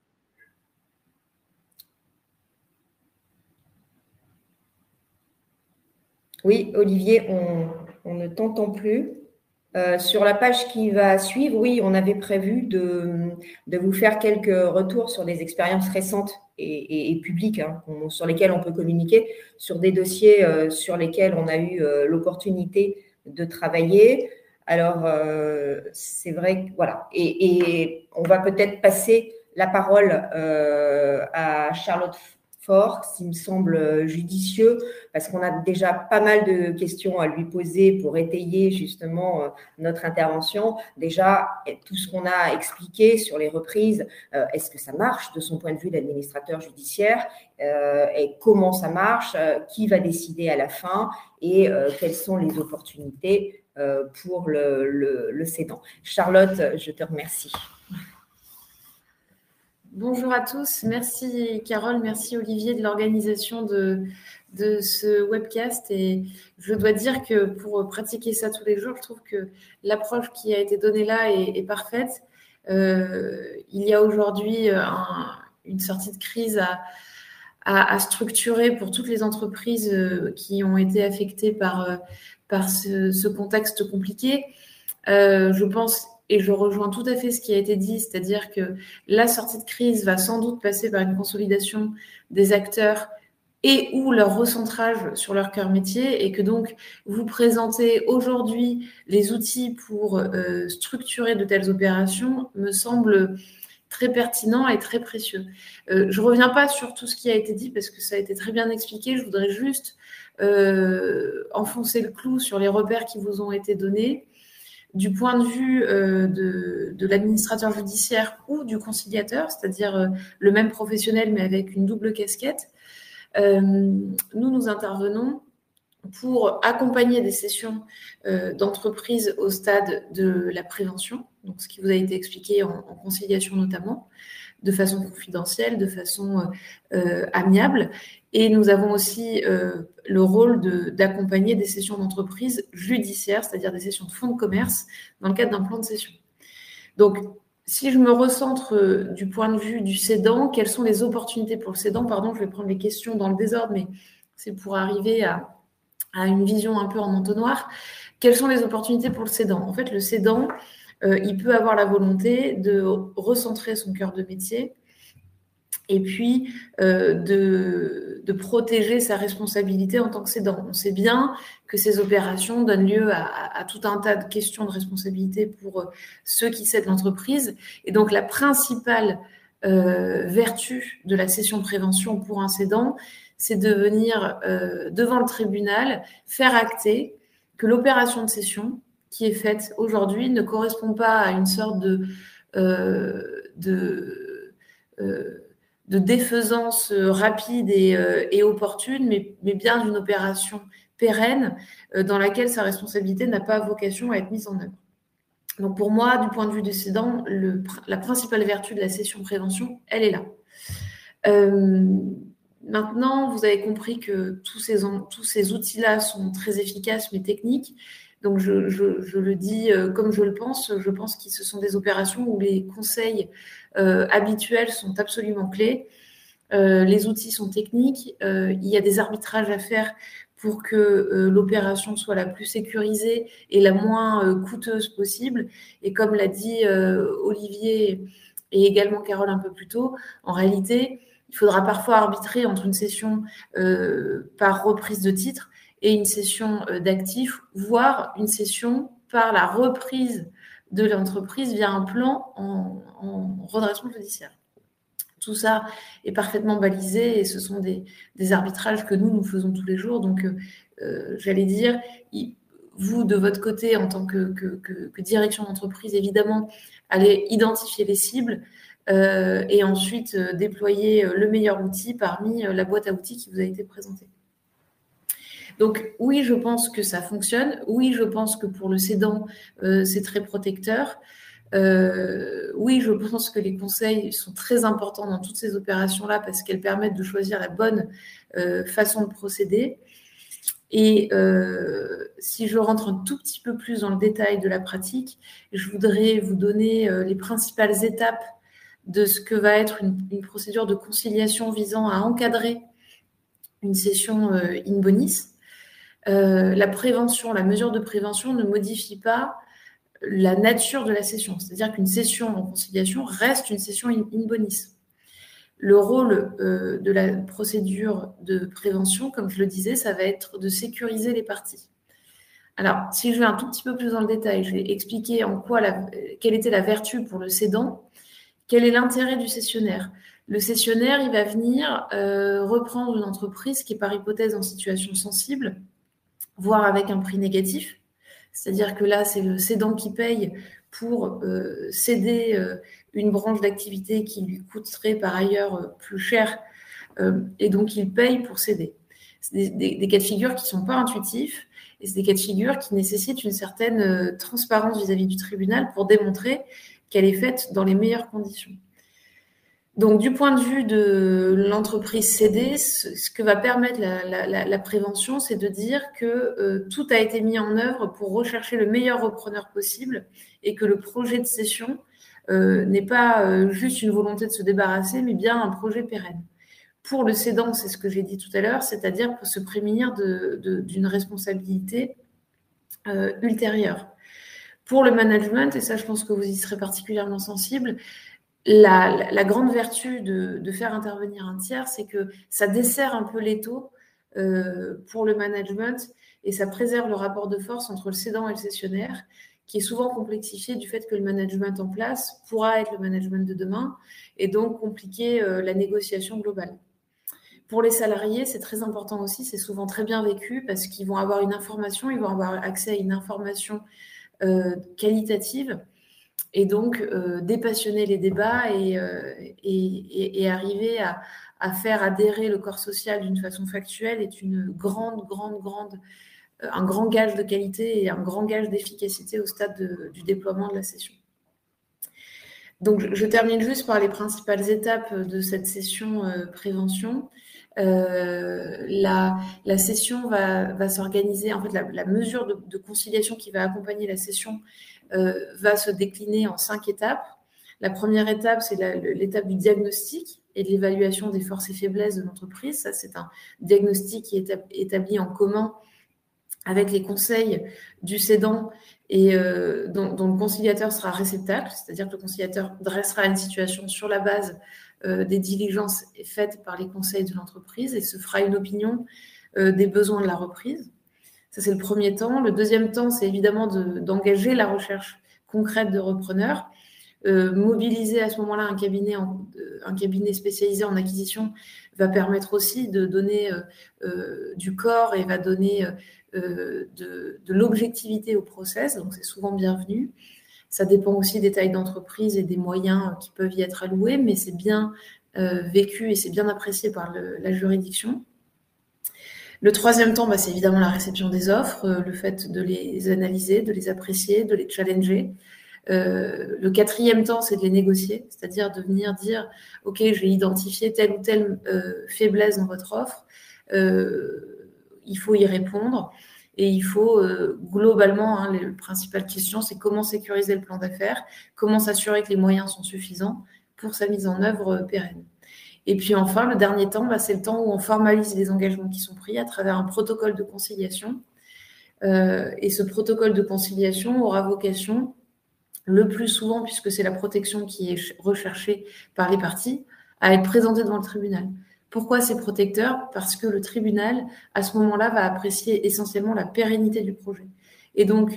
Speaker 1: Oui, Olivier, on, on ne t'entend plus. Euh, sur la page qui va suivre, oui, on avait prévu de, de vous faire quelques retours sur des expériences récentes et, et, et publiques hein, on, sur lesquelles on peut communiquer, sur des dossiers euh, sur lesquels on a eu euh, l'opportunité de travailler. Alors, euh, c'est vrai que voilà. Et, et on va peut-être passer la parole euh, à Charlotte Fort, s'il me semble judicieux, parce qu'on a déjà pas mal de questions à lui poser pour étayer justement euh, notre intervention. Déjà, tout ce qu'on a expliqué sur les reprises, euh, est-ce que ça marche de son point de vue d'administrateur judiciaire euh, et comment ça marche, euh, qui va décider à la fin et euh, quelles sont les opportunités euh, pour le, le, le cédant. Charlotte, je te remercie.
Speaker 3: Bonjour à tous, merci Carole, merci Olivier de l'organisation de, de ce webcast et je dois dire que pour pratiquer ça tous les jours, je trouve que l'approche qui a été donnée là est, est parfaite. Euh, il y a aujourd'hui un, une sortie de crise à, à, à structurer pour toutes les entreprises qui ont été affectées par, par ce, ce contexte compliqué. Euh, je pense Et je rejoins tout à fait ce qui a été dit, c'est-à-dire que la sortie de crise va sans doute passer par une consolidation des acteurs et ou leur recentrage sur leur cœur métier et que donc vous présentez aujourd'hui les outils pour euh, structurer de telles opérations me semble très pertinent et très précieux. Euh, je ne reviens pas sur tout ce qui a été dit parce que ça a été très bien expliqué. Je voudrais juste euh, enfoncer le clou sur les repères qui vous ont été donnés. Du point de vue euh, de, de l'administrateur judiciaire ou du conciliateur, c'est-à-dire euh, le même professionnel mais avec une double casquette, euh, nous, nous intervenons pour accompagner des sessions euh, d'entreprise au stade de la prévention, donc ce qui vous a été expliqué en, en conciliation notamment, de façon confidentielle, de façon euh, amiable. Et nous avons aussi euh, le rôle de, d'accompagner des sessions d'entreprise judiciaires, c'est-à-dire des sessions de fonds de commerce, dans le cadre d'un plan de session. Donc, si je me recentre euh, du point de vue du cédant, quelles sont les opportunités pour le cédant? Pardon, je vais prendre les questions dans le désordre, mais c'est pour arriver à, à une vision un peu en entonnoir. Quelles sont les opportunités pour le cédant? En fait, le cédant, euh, il peut avoir la volonté de recentrer son cœur de métier et puis euh, de, de protéger sa responsabilité en tant que cédant. On sait bien que ces opérations donnent lieu à, à, à tout un tas de questions de responsabilité pour euh, ceux qui cèdent l'entreprise. Et donc, la principale euh, vertu de la cession prévention pour un cédant, c'est de venir euh, devant le tribunal faire acter que l'opération de cession qui est faite aujourd'hui ne correspond pas à une sorte de... Euh, de euh, de défaisance rapide et, euh, et opportune, mais, mais bien d'une opération pérenne euh, dans laquelle sa responsabilité n'a pas vocation à être mise en œuvre. Donc pour moi, du point de vue du cédant, le, la principale vertu de la cession prévention, elle est là. Euh, maintenant, vous avez compris que tous ces, tous ces outils-là sont très efficaces, mais techniques. Donc, je, je, je le dis euh, comme je le pense. Je pense que ce sont des opérations où les conseils euh, habituels sont absolument clés. Euh, les outils sont techniques. Euh, il y a des arbitrages à faire pour que euh, l'opération soit la plus sécurisée et la moins euh, coûteuse possible. Et comme l'a dit euh, Olivier et également Carole un peu plus tôt, en réalité, il faudra parfois arbitrer entre une cession euh, par reprise de titre et une cession d'actifs, voire une cession par la reprise de l'entreprise via un plan en, en redressement judiciaire. Tout ça est parfaitement balisé et ce sont des, des arbitrages que nous, nous faisons tous les jours. Donc, euh, j'allais dire, vous, de votre côté, en tant que, que, que, que direction d'entreprise, évidemment, allez identifier les cibles euh, et ensuite euh, déployer le meilleur outil parmi euh, la boîte à outils qui vous a été présentée. Donc oui, je pense que ça fonctionne. Oui, je pense que pour le cédant, euh, c'est très protecteur. Euh, oui, je pense que les conseils sont très importants dans toutes ces opérations-là parce qu'elles permettent de choisir la bonne euh, façon de procéder. Et euh, si je rentre un tout petit peu plus dans le détail de la pratique, je voudrais vous donner euh, les principales étapes de ce que va être une, une procédure de conciliation visant à encadrer une cession euh, in bonis. Euh, la prévention, la mesure de prévention ne modifie pas la nature de la cession. C'est-à-dire qu'une cession en conciliation reste une cession in, in bonis. Le rôle euh, de la procédure de prévention, comme je le disais, ça va être de sécuriser les parties. Alors, si je vais un tout petit peu plus dans le détail, je vais expliquer en quoi la, quelle était la vertu pour le cédant, quel est l'intérêt du cessionnaire. Le cessionnaire, il va venir euh, reprendre une entreprise qui est par hypothèse en situation sensible, voire avec un prix négatif. C'est-à-dire que là, c'est le cédant qui paye pour euh, céder euh, une branche d'activité qui lui coûterait par ailleurs euh, plus cher. Euh, et donc, il paye pour céder. C'est des, des, des cas de figure qui ne sont pas intuitifs et c'est des cas de figure qui nécessitent une certaine euh, transparence vis-à-vis du tribunal pour démontrer qu'elle est faite dans les meilleures conditions. Donc, du point de vue de l'entreprise cédée, ce que va permettre la, la, la prévention, c'est de dire que euh, tout a été mis en œuvre pour rechercher le meilleur repreneur possible et que le projet de cession euh, n'est pas euh, juste une volonté de se débarrasser, mais bien un projet pérenne. Pour le cédant, c'est ce que j'ai dit tout à l'heure, c'est-à-dire pour se prémunir de, de, d'une responsabilité euh, ultérieure. Pour le management, et ça je pense que vous y serez particulièrement sensible, La, la, la grande vertu de, de faire intervenir un tiers, c'est que ça dessert un peu l'étau euh, pour le management et ça préserve le rapport de force entre le cédant et le cessionnaire, qui est souvent complexifié du fait que le management en place pourra être le management de demain et donc compliquer euh, la négociation globale. Pour les salariés, c'est très important aussi, c'est souvent très bien vécu parce qu'ils vont avoir une information, ils vont avoir accès à une information euh, qualitative. Et donc, euh, dépassionner les débats et, euh, et, et, et arriver à, à faire adhérer le corps social d'une façon factuelle est une grande, grande, grande, euh, un grand gage de qualité et un grand gage d'efficacité au stade de, du déploiement de la session. Donc, je, je termine juste par les principales étapes de cette session euh, prévention. Euh, la, la session va, va s'organiser, en fait, la, la mesure de, de conciliation qui va accompagner la session Euh, va se décliner en cinq étapes. La première étape, c'est la, l'étape du diagnostic et de l'évaluation des forces et faiblesses de l'entreprise. Ça, c'est un diagnostic qui est établi en commun avec les conseils du cédant et euh, dont, dont le conciliateur sera réceptacle, c'est-à-dire que le conciliateur dressera une situation sur la base euh, des diligences faites par les conseils de l'entreprise et se fera une opinion euh, des besoins de la reprise. Ça, c'est le premier temps. Le deuxième temps, c'est évidemment de, d'engager la recherche concrète de repreneurs. Euh, mobiliser à ce moment-là un cabinet, en, un cabinet spécialisé en acquisition va permettre aussi de donner euh, euh, du corps et va donner euh, de, de l'objectivité au process, donc c'est souvent bienvenu. Ça dépend aussi des tailles d'entreprise et des moyens qui peuvent y être alloués, mais c'est bien euh, vécu et c'est bien apprécié par le, la juridiction. Le troisième temps, bah, c'est évidemment la réception des offres, euh, le fait de les analyser, de les apprécier, de les challenger. Euh, le quatrième temps, c'est de les négocier, c'est-à-dire de venir dire « Ok, j'ai identifié telle ou telle euh, faiblesse dans votre offre, euh, il faut y répondre. » Et il faut euh, globalement, hein, les principales questions, c'est comment sécuriser le plan d'affaires, comment s'assurer que les moyens sont suffisants pour sa mise en œuvre euh, pérenne. Et puis enfin, le dernier temps, bah, c'est le temps où on formalise les engagements qui sont pris à travers un protocole de conciliation. Euh, et ce protocole de conciliation aura vocation, le plus souvent, puisque c'est la protection qui est recherchée par les parties, à être présenté devant le tribunal. Pourquoi c'est protecteur ? Parce que le tribunal, à ce moment-là, va apprécier essentiellement la pérennité du projet. Et donc,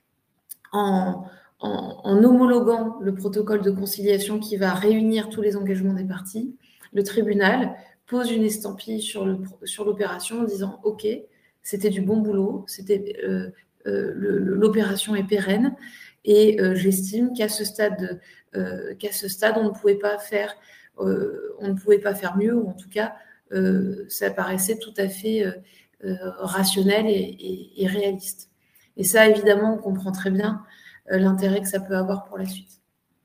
Speaker 3: en, en, en homologuant le protocole de conciliation qui va réunir tous les engagements des parties, le tribunal pose une estampille sur, le, sur l'opération en disant « Ok, c'était du bon boulot, c'était, euh, euh, le, l'opération est pérenne ». Et euh, j'estime qu'à ce stade, euh, qu'à ce stade, on ne pouvait pas faire, euh, on ne pouvait pas faire mieux, ou en tout cas, euh, ça paraissait tout à fait euh, euh, rationnel et, et, et réaliste. Et ça, évidemment, on comprend très bien euh, l'intérêt que ça peut avoir pour la suite.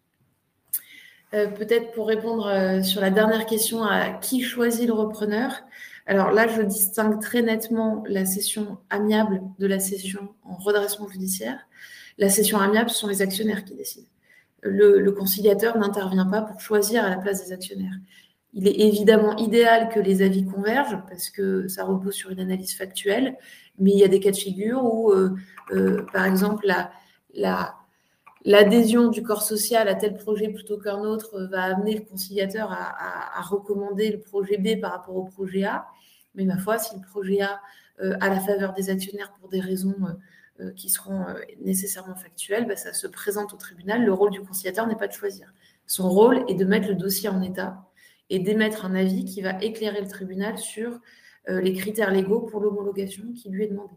Speaker 3: Euh, peut-être pour répondre euh, sur la dernière question à qui choisit le repreneur. Alors là, je distingue très nettement la cession amiable de la cession en redressement judiciaire. La cession amiable, ce sont les actionnaires qui décident. Le, le conciliateur n'intervient pas pour choisir à la place des actionnaires. Il est évidemment idéal que les avis convergent parce que ça repose sur une analyse factuelle, mais il y a des cas de figure où, euh, euh, par exemple, la, la, l'adhésion du corps social à tel projet plutôt qu'un autre va amener le conciliateur à, à, à recommander le projet B par rapport au projet A. Mais ma foi, si le projet A euh, a la faveur des actionnaires pour des raisons euh, qui seront nécessairement factuels, bah, ça se présente au tribunal. Le rôle du conciliateur n'est pas de choisir. Son rôle est de mettre le dossier en état et d'émettre un avis qui va éclairer le tribunal sur euh, les critères légaux pour l'homologation qui lui est demandée.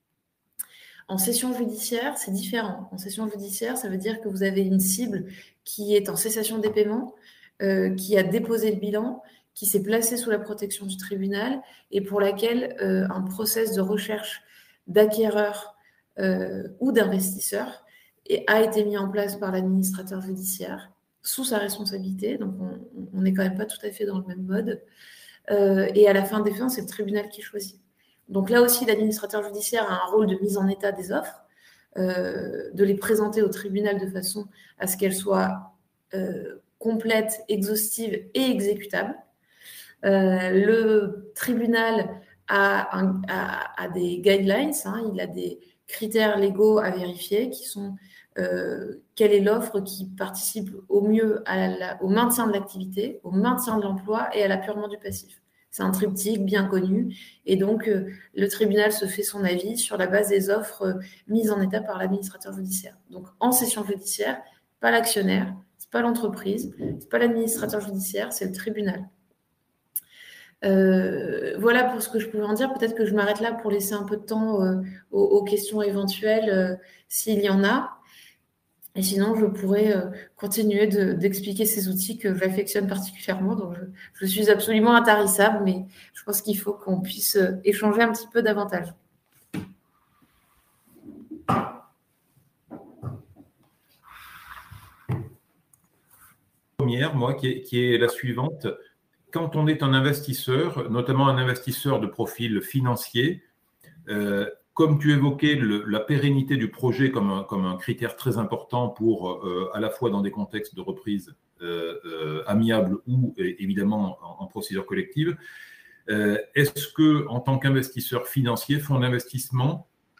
Speaker 3: En session judiciaire, c'est différent. En session judiciaire, ça veut dire que vous avez une cible qui est en cessation des paiements, euh, qui a déposé le bilan, qui s'est placée sous la protection du tribunal et pour laquelle euh, un process de recherche d'acquéreur Euh, ou d'investisseur et a été mis en place par l'administrateur judiciaire sous sa responsabilité, donc on n'est quand même pas tout à fait dans le même mode, euh, et à la fin des fins, c'est le tribunal qui choisit. Donc là aussi, l'administrateur judiciaire a un rôle de mise en état des offres, euh, de les présenter au tribunal de façon à ce qu'elles soient euh, complètes, exhaustives et exécutables. Euh, le tribunal a, un, a, a des guidelines, hein, il a des critères légaux à vérifier qui sont euh, quelle est l'offre qui participe au mieux à la, au maintien de l'activité, au maintien de l'emploi et à l'apurement du passif. C'est un triptyque bien connu et donc euh, le tribunal se fait son avis sur la base des offres euh, mises en état par l'administrateur judiciaire. Donc en session judiciaire, pas l'actionnaire, c'est pas l'entreprise, c'est pas l'administrateur judiciaire, c'est le tribunal. Euh, voilà pour ce que je pouvais en dire. Peut-être que je m'arrête là pour laisser un peu de temps euh, aux, aux questions éventuelles euh, s'il y en a. Et sinon, je pourrais euh, continuer de, d'expliquer ces outils que j'affectionne particulièrement. Donc, je, je suis absolument intarissable, mais je pense qu'il faut qu'on puisse euh, échanger un petit peu davantage.
Speaker 2: Première, moi, qui est, qui est la suivante. Quand on est un investisseur, notamment un investisseur de profil financier, euh, comme tu évoquais le, la pérennité du projet comme un, comme un critère très important pour, euh, à la fois dans des contextes de reprise euh, euh, amiables ou évidemment en, en procédure collective, euh, est-ce que, en tant qu'investisseur financier, fonds d'investissement,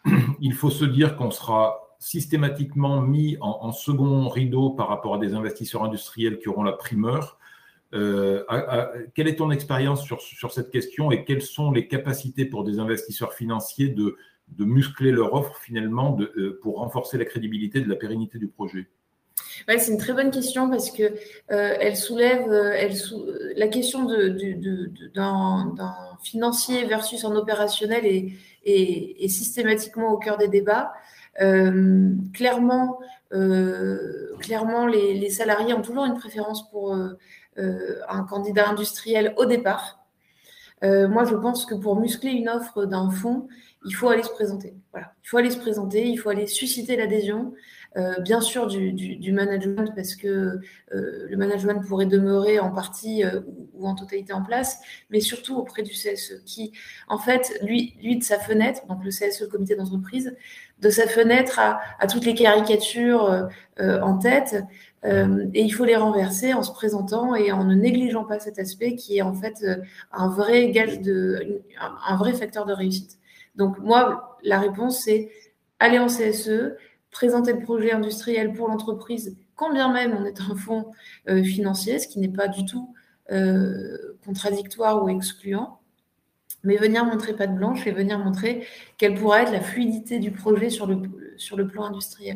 Speaker 2: il faut se dire qu'on sera systématiquement mis en, en second rideau par rapport à des investisseurs industriels qui auront la primeur. Euh, à, à, quelle est ton expérience sur, sur cette question et quelles sont les capacités pour des investisseurs financiers de, de muscler leur offre finalement de, euh, pour renforcer la crédibilité de la pérennité du projet?
Speaker 3: Ouais, c'est une très bonne question parce que euh, elle soulève euh, elle sou... la question de, de, de, de, d'un, d'un financier versus un opérationnel est, est, est systématiquement au cœur des débats. Euh, clairement, euh, clairement les, les salariés ont toujours une préférence pour euh, euh, un candidat industriel au départ. Euh, moi, je pense que pour muscler une offre d'un fonds, il faut aller se présenter. Voilà. Il faut aller se présenter, il faut aller susciter l'adhésion. Euh, bien sûr du, du, du management, parce que euh, le management pourrait demeurer en partie euh, ou, ou en totalité en place, mais surtout auprès du C S E, qui, en fait, lui, lui de sa fenêtre, donc le C S E, le comité d'entreprise, de sa fenêtre à, à toutes les caricatures euh, euh, en tête, euh, et il faut les renverser en se présentant et en ne négligeant pas cet aspect qui est en fait euh, un vrai gage de, un, un vrai facteur de réussite. Donc moi, la réponse, c'est aller en C S E, présenter le projet industriel pour l'entreprise, quand bien même on est un fonds euh, financier, ce qui n'est pas du tout euh, contradictoire ou excluant, mais venir montrer patte blanche et venir montrer quelle pourrait être la fluidité du projet sur le, sur le plan industriel.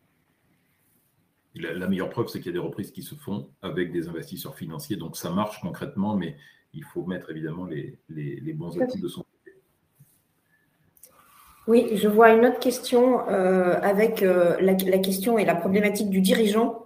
Speaker 2: La, la meilleure preuve, c'est qu'il y a des reprises qui se font avec des investisseurs financiers, donc ça marche concrètement, mais il faut mettre évidemment les, les, les bons atouts de son côté.
Speaker 1: Oui, je vois une autre question euh, avec euh, la, la question et la problématique du dirigeant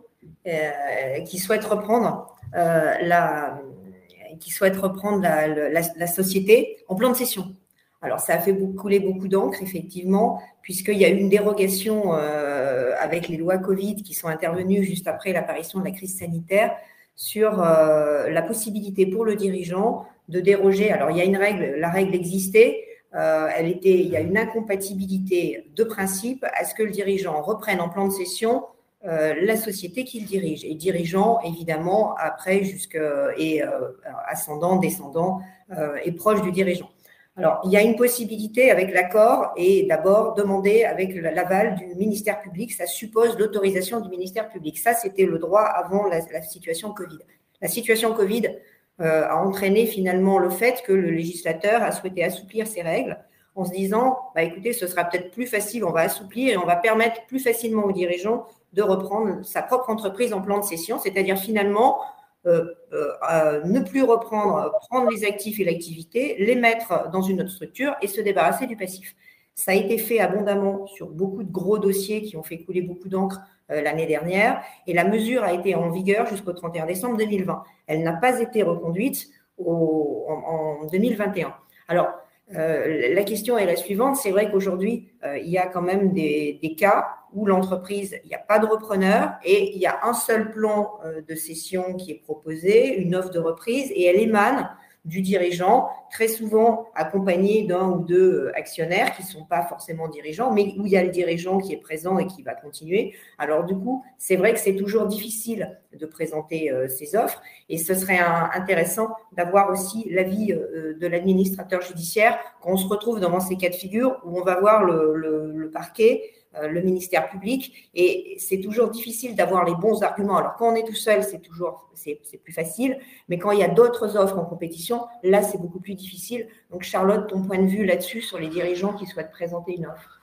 Speaker 1: euh, qui souhaite reprendre euh, la, qui souhaite reprendre la, la, la société en plan de cession. Alors, ça a fait beaucoup, couler beaucoup d'encre, effectivement, puisqu'il y a eu une dérogation euh, avec les lois Covid qui sont intervenues juste après l'apparition de la crise sanitaire sur euh, la possibilité pour le dirigeant de déroger. Alors, il y a une règle, la règle existait. Euh, elle était, il y a une incompatibilité de principe à ce que le dirigeant reprenne en plan de cession euh, la société qu'il dirige. Et dirigeant, évidemment, après, jusque, et euh, ascendant, descendant euh, et proche du dirigeant. Alors, il y a une possibilité avec l'accord et d'abord demander avec l'aval du ministère public. Ça suppose l'autorisation du ministère public. Ça, c'était le droit avant la, la situation Covid. La situation Covid Euh, a entraîné finalement le fait que le législateur a souhaité assouplir ces règles en se disant, bah, écoutez, ce sera peut-être plus facile, on va assouplir et on va permettre plus facilement aux dirigeants de reprendre sa propre entreprise en plan de cession, c'est-à-dire finalement euh, euh, ne plus reprendre, prendre les actifs et l'activité, les mettre dans une autre structure et se débarrasser du passif. Ça a été fait abondamment sur beaucoup de gros dossiers qui ont fait couler beaucoup d'encre euh, l'année dernière et la mesure a été en vigueur jusqu'au trente et un décembre deux mille vingt. Elle n'a pas été reconduite au, en, en deux mille vingt et un. Alors, euh, la question est la suivante. C'est vrai qu'aujourd'hui, euh, il y a quand même des, des cas où l'entreprise, il n'y a pas de repreneur et il y a un seul plan euh, de cession qui est proposé, une offre de reprise et elle émane du dirigeant, très souvent accompagné d'un ou deux actionnaires qui ne sont pas forcément dirigeants, mais où il y a le dirigeant qui est présent et qui va continuer. Alors du coup, c'est vrai que c'est toujours difficile de présenter euh, ces offres et ce serait un, intéressant d'avoir aussi l'avis euh, de l'administrateur judiciaire quand on se retrouve devant ces cas de figure où on va voir le, le, le parquet, le ministère public et c'est toujours difficile d'avoir les bons arguments. Alors quand on est tout seul, c'est toujours c'est, c'est plus facile, mais quand il y a d'autres offres en compétition, là c'est beaucoup plus difficile. Donc Charlotte, ton point de vue là-dessus sur les dirigeants qui souhaitent présenter une offre?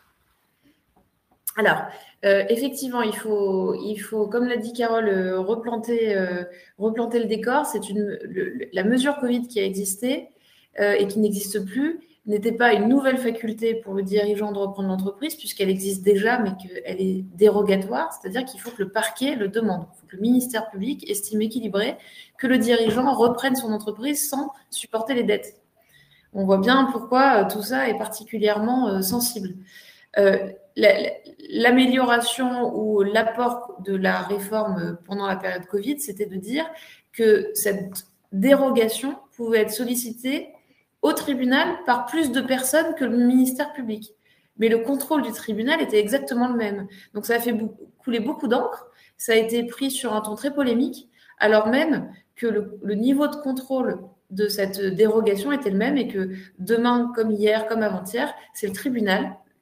Speaker 3: Alors, euh, effectivement, il faut, il faut, comme l'a dit Carole, euh, replanter, euh, replanter le décor. C'est une, le, la mesure Covid qui a existé euh, et qui n'existe plus n'était pas une nouvelle faculté pour le dirigeant de reprendre l'entreprise, puisqu'elle existe déjà, mais qu'elle est dérogatoire, c'est-à-dire qu'il faut que le parquet le demande. Il faut que le ministère public estime équilibré que le dirigeant reprenne son entreprise sans supporter les dettes. On voit bien pourquoi tout ça est particulièrement sensible. Euh, l'amélioration ou l'apport de la réforme pendant la période Covid, c'était de dire que cette dérogation pouvait être sollicitée au tribunal par plus de personnes que le ministère public. Mais le contrôle du tribunal était exactement le même. Donc ça a fait beaucoup, couler beaucoup d'encre, ça a été pris sur un ton très polémique, alors même que le, le niveau de contrôle de cette dérogation était le même et que demain, comme hier, comme avant-hier, c'est le tribunal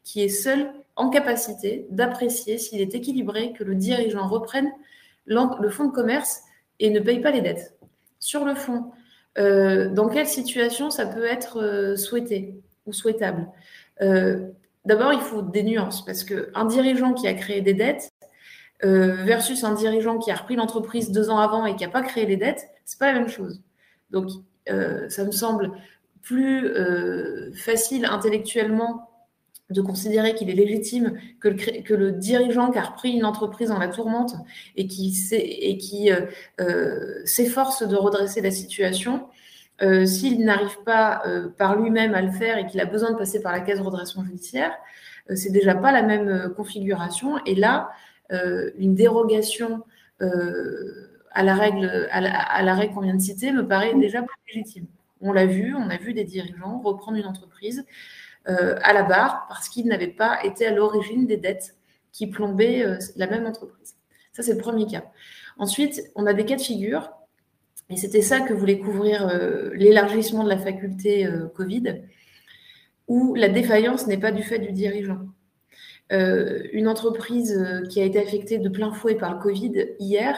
Speaker 3: qui est seul en capacité d'apprécier s'il est équilibré que le dirigeant reprenne le fonds de commerce et ne paye pas les dettes. Sur le fond, euh, dans quelle situation ça peut être euh, souhaité ou souhaitable? euh, D'abord, il faut des nuances, parce qu'un dirigeant qui a créé des dettes euh, versus un dirigeant qui a repris l'entreprise deux ans avant et qui n'a pas créé les dettes, c'est pas la même chose. Donc, euh, ça me semble plus euh, facile intellectuellement de considérer qu'il est légitime que le, que le dirigeant qui a repris une entreprise en la tourmente et qui, et qui euh, euh, s'efforce de redresser la situation, euh, s'il n'arrive pas euh, par lui-même à le faire et qu'il a besoin de passer par la case redressement judiciaire, euh, c'est déjà pas la même euh, configuration. Et là, euh, une dérogation euh, à la règle, à la, à la règle qu'on vient de citer me paraît déjà plus légitime. On l'a vu, on a vu des dirigeants reprendre une entreprise Euh, à la barre parce qu'ils n'avaient pas été à l'origine des dettes qui plombaient euh, la même entreprise. Ça, c'est le premier cas. Ensuite, on a des cas de figure, et c'était ça que voulait couvrir euh, l'élargissement de la faculté euh, Covid, où la défaillance n'est pas du fait du dirigeant. Euh, une entreprise euh, qui a été affectée de plein fouet par le Covid hier,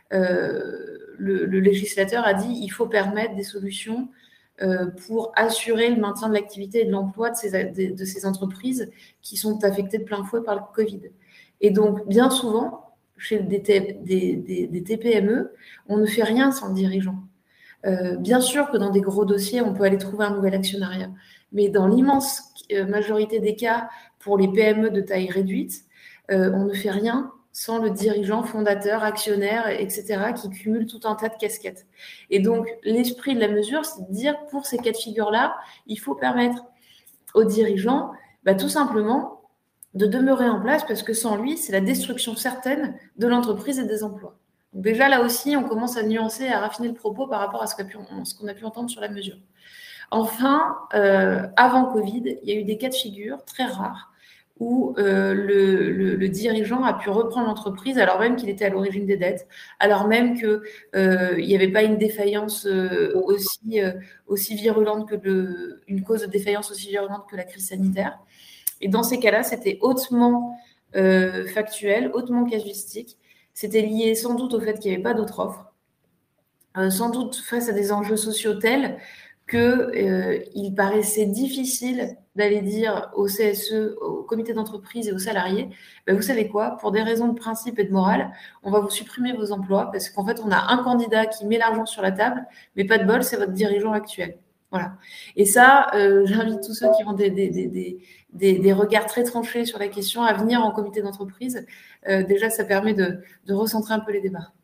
Speaker 3: euh, le, le législateur a dit il faut permettre des solutions pour assurer le maintien de l'activité et de l'emploi de ces, de, de ces entreprises qui sont affectées de plein fouet par le Covid. Et donc, bien souvent, chez des, des, des, des T P M E, on ne fait rien sans le dirigeant. Euh, bien sûr que dans des gros dossiers, on peut aller trouver un nouvel actionnariat. Mais dans l'immense majorité des cas, pour les P M E de taille réduite, euh, on ne fait rien sans le dirigeant, fondateur, actionnaire, et cetera, qui cumule tout un tas de casquettes. Et donc, l'esprit de la mesure, c'est de dire, pour ces cas de figure-là, il faut permettre aux dirigeants, bah, tout simplement, de demeurer en place, parce que sans lui, c'est la destruction certaine de l'entreprise et des emplois. Donc déjà, là aussi, on commence à nuancer, à raffiner le propos par rapport à ce qu'on a pu entendre sur la mesure. Enfin, euh, avant Covid, il y a eu des cas de figure très rares où euh, le, le, le dirigeant a pu reprendre l'entreprise alors même qu'il était à l'origine des dettes, alors même qu'il euh, n'y avait pas une défaillance euh, aussi, euh, aussi virulente que le, une cause de défaillance aussi virulente que la crise sanitaire. Et dans ces cas-là, c'était hautement euh, factuel, hautement casuistique. C'était lié sans doute au fait qu'il n'y avait pas d'autre offre, euh, sans doute face à des enjeux sociaux tels qu'il euh, paraissait difficile d'aller dire au C S E, au comité d'entreprise et aux salariés, ben vous savez quoi, pour des raisons de principe et de morale, on va vous supprimer vos emplois parce qu'en fait, on a un candidat qui met l'argent sur la table, mais pas de bol, c'est votre dirigeant actuel. Voilà. Et ça, euh, j'invite tous ceux qui ont des, des, des, des, des, des regards très tranchés sur la question à venir en comité d'entreprise. Euh, déjà, ça permet de, de recentrer un peu les débats.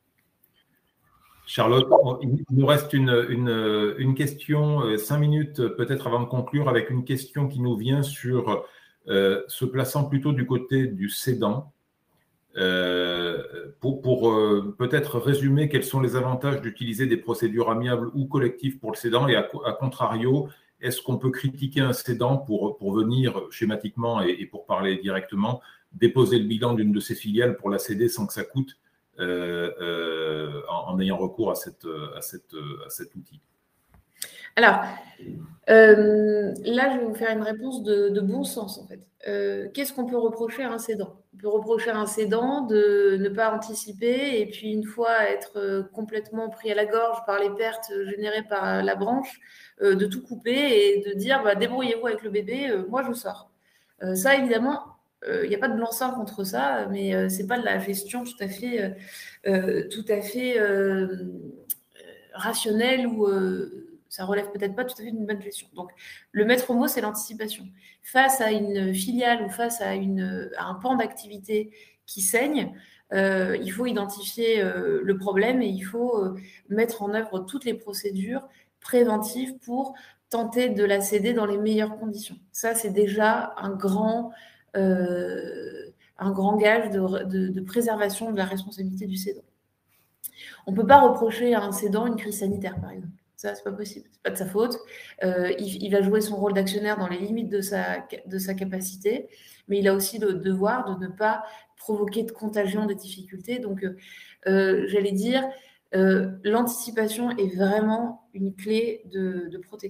Speaker 2: Charlotte, il nous reste une, une, une question, cinq minutes peut-être avant de conclure, avec une question qui nous vient sur euh, se plaçant plutôt du côté du cédant. Euh, pour pour euh, peut-être résumer quels sont les avantages d'utiliser des procédures amiables ou collectives pour le cédant, et à, à contrario, est-ce qu'on peut critiquer un cédant pour, pour venir schématiquement et, et pour parler directement, déposer le bilan d'une de ses filiales pour la céder sans que ça coûte Euh, euh, en, en ayant recours à, cette, à, cette, à cet outil?
Speaker 3: Alors, euh, là, je vais vous faire une réponse de, de bon sens, en fait. Euh, qu'est-ce qu'on peut reprocher à un cédant? On peut reprocher à un cédant de ne pas anticiper et puis, une fois être complètement pris à la gorge par les pertes générées par la branche, euh, de tout couper et de dire bah, débrouillez-vous avec le bébé, euh, moi je sors. Euh, ça, évidemment, il euh, n'y a pas de blanc-seing contre ça, mais euh, ce n'est pas de la gestion tout à fait, euh, euh, tout à fait euh, rationnelle ou euh, ça relève peut-être pas tout à fait d'une bonne gestion. Donc, le maître mot, c'est l'anticipation. Face à une filiale ou face à, une, à un pan d'activité qui saigne, euh, il faut identifier euh, le problème et il faut euh, mettre en œuvre toutes les procédures préventives pour tenter de la céder dans les meilleures conditions. Ça, c'est déjà un grand... Euh, un grand gage de, de, de préservation de la responsabilité du cédant. On ne peut pas reprocher à un cédant une crise sanitaire, par exemple. Ça, c'est pas possible. C'est pas de sa faute. Euh, il, il va jouer son rôle d'actionnaire dans les limites de sa, de sa capacité, mais il a aussi le devoir de ne pas provoquer de contagion des difficultés. Donc, euh, j'allais dire, euh, l'anticipation est vraiment une clé de, de protection.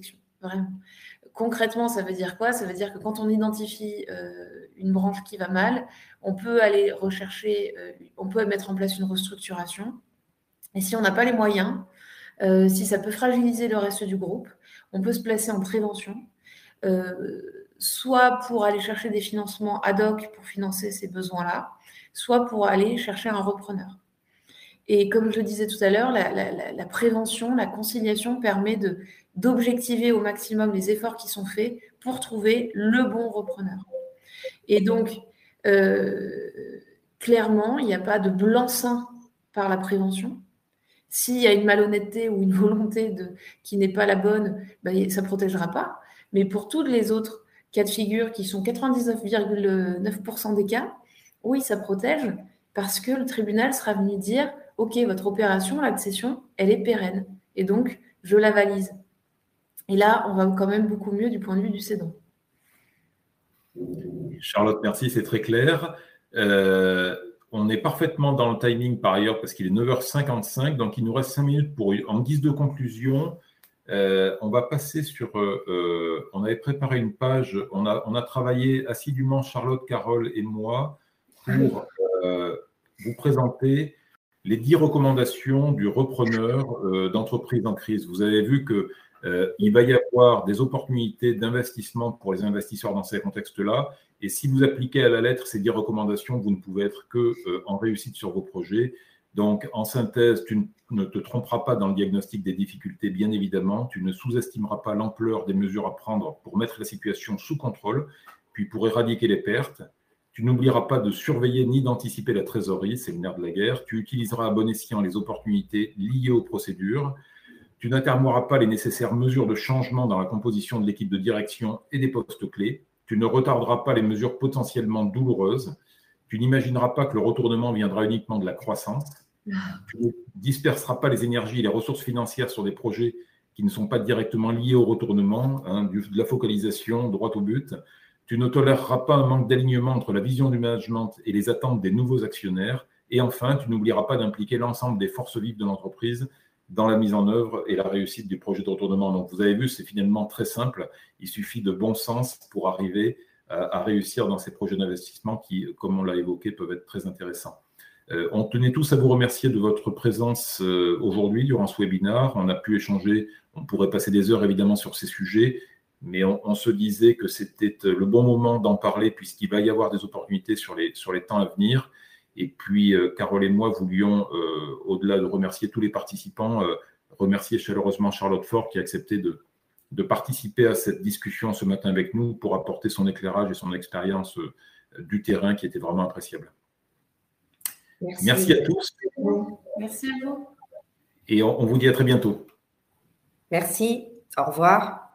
Speaker 3: Vraiment. Concrètement, ça veut dire quoi? Ça veut dire que quand on identifie euh, une branche qui va mal, on peut aller rechercher, euh, on peut mettre en place une restructuration. Et si on n'a pas les moyens, euh, si ça peut fragiliser le reste du groupe, on peut se placer en prévention, euh, soit pour aller chercher des financements ad hoc pour financer ces besoins-là, soit pour aller chercher un repreneur. Et comme je le disais tout à l'heure, la, la, la prévention, la conciliation permet de, d'objectiver au maximum les efforts qui sont faits pour trouver le bon repreneur. Et donc, euh, clairement, il n'y a pas de blanc-seing par la prévention. S'il y a une malhonnêteté ou une volonté de, qui n'est pas la bonne, ben, ça ne protégera pas. Mais pour tous les autres cas de figure, qui sont quatre-vingt-dix-neuf virgule neuf pour cent des cas, oui, ça protège parce que le tribunal sera venu dire « Ok, votre opération, l'accession, elle est pérenne. Et donc, je la valise. » Et là, on va quand même beaucoup mieux du point de vue du cédant.
Speaker 2: Charlotte, merci, c'est très clair. Euh, on est parfaitement dans le timing par ailleurs parce qu'il est neuf heures cinquante-cinq, donc il nous reste cinq minutes pour, en guise de conclusion. Euh, on va passer sur, euh, on avait préparé une page, on a, on a travaillé assidûment, Charlotte, Carole et moi, pour euh, vous présenter les dix recommandations du repreneur euh, d'entreprise en crise. Vous avez vu que Euh, il va y avoir des opportunités d'investissement pour les investisseurs dans ces contextes-là. Et si vous appliquez à la lettre ces dix recommandations, vous ne pouvez être que euh, en réussite sur vos projets. Donc, en synthèse, tu ne te tromperas pas dans le diagnostic des difficultés, bien évidemment. Tu ne sous-estimeras pas l'ampleur des mesures à prendre pour mettre la situation sous contrôle, puis pour éradiquer les pertes. Tu n'oublieras pas de surveiller ni d'anticiper la trésorerie, c'est le nerf de la guerre. Tu utiliseras à bon escient les opportunités liées aux procédures. Tu n'atermoiras pas les nécessaires mesures de changement dans la composition de l'équipe de direction et des postes clés. Tu ne retarderas pas les mesures potentiellement douloureuses. Tu n'imagineras pas que le retournement viendra uniquement de la croissance. Tu ne disperseras pas les énergies et les ressources financières sur des projets qui ne sont pas directement liés au retournement, hein, de la focalisation droit au but. Tu ne toléreras pas un manque d'alignement entre la vision du management et les attentes des nouveaux actionnaires. Et enfin, tu n'oublieras pas d'impliquer l'ensemble des forces vives de l'entreprise dans la mise en œuvre et la réussite du projet de retournement. Donc, vous avez vu, c'est finalement très simple. Il suffit de bon sens pour arriver à, à réussir dans ces projets d'investissement qui, comme on l'a évoqué, peuvent être très intéressants. Euh, on tenait tous à vous remercier de votre présence euh, aujourd'hui durant ce webinaire. On a pu échanger, on pourrait passer des heures évidemment sur ces sujets, mais on, on se disait que c'était le bon moment d'en parler puisqu'il va y avoir des opportunités sur les, sur les temps à venir. Et puis, euh, Carole et moi voulions, euh, au-delà de remercier tous les participants, euh, remercier chaleureusement Charlotte Fort qui a accepté de, de participer à cette discussion ce matin avec nous pour apporter son éclairage et son expérience euh, du terrain qui était vraiment appréciable. Merci, Merci à tous.
Speaker 3: Merci à vous.
Speaker 2: Et on, on vous dit à très bientôt.
Speaker 1: Merci. Au revoir.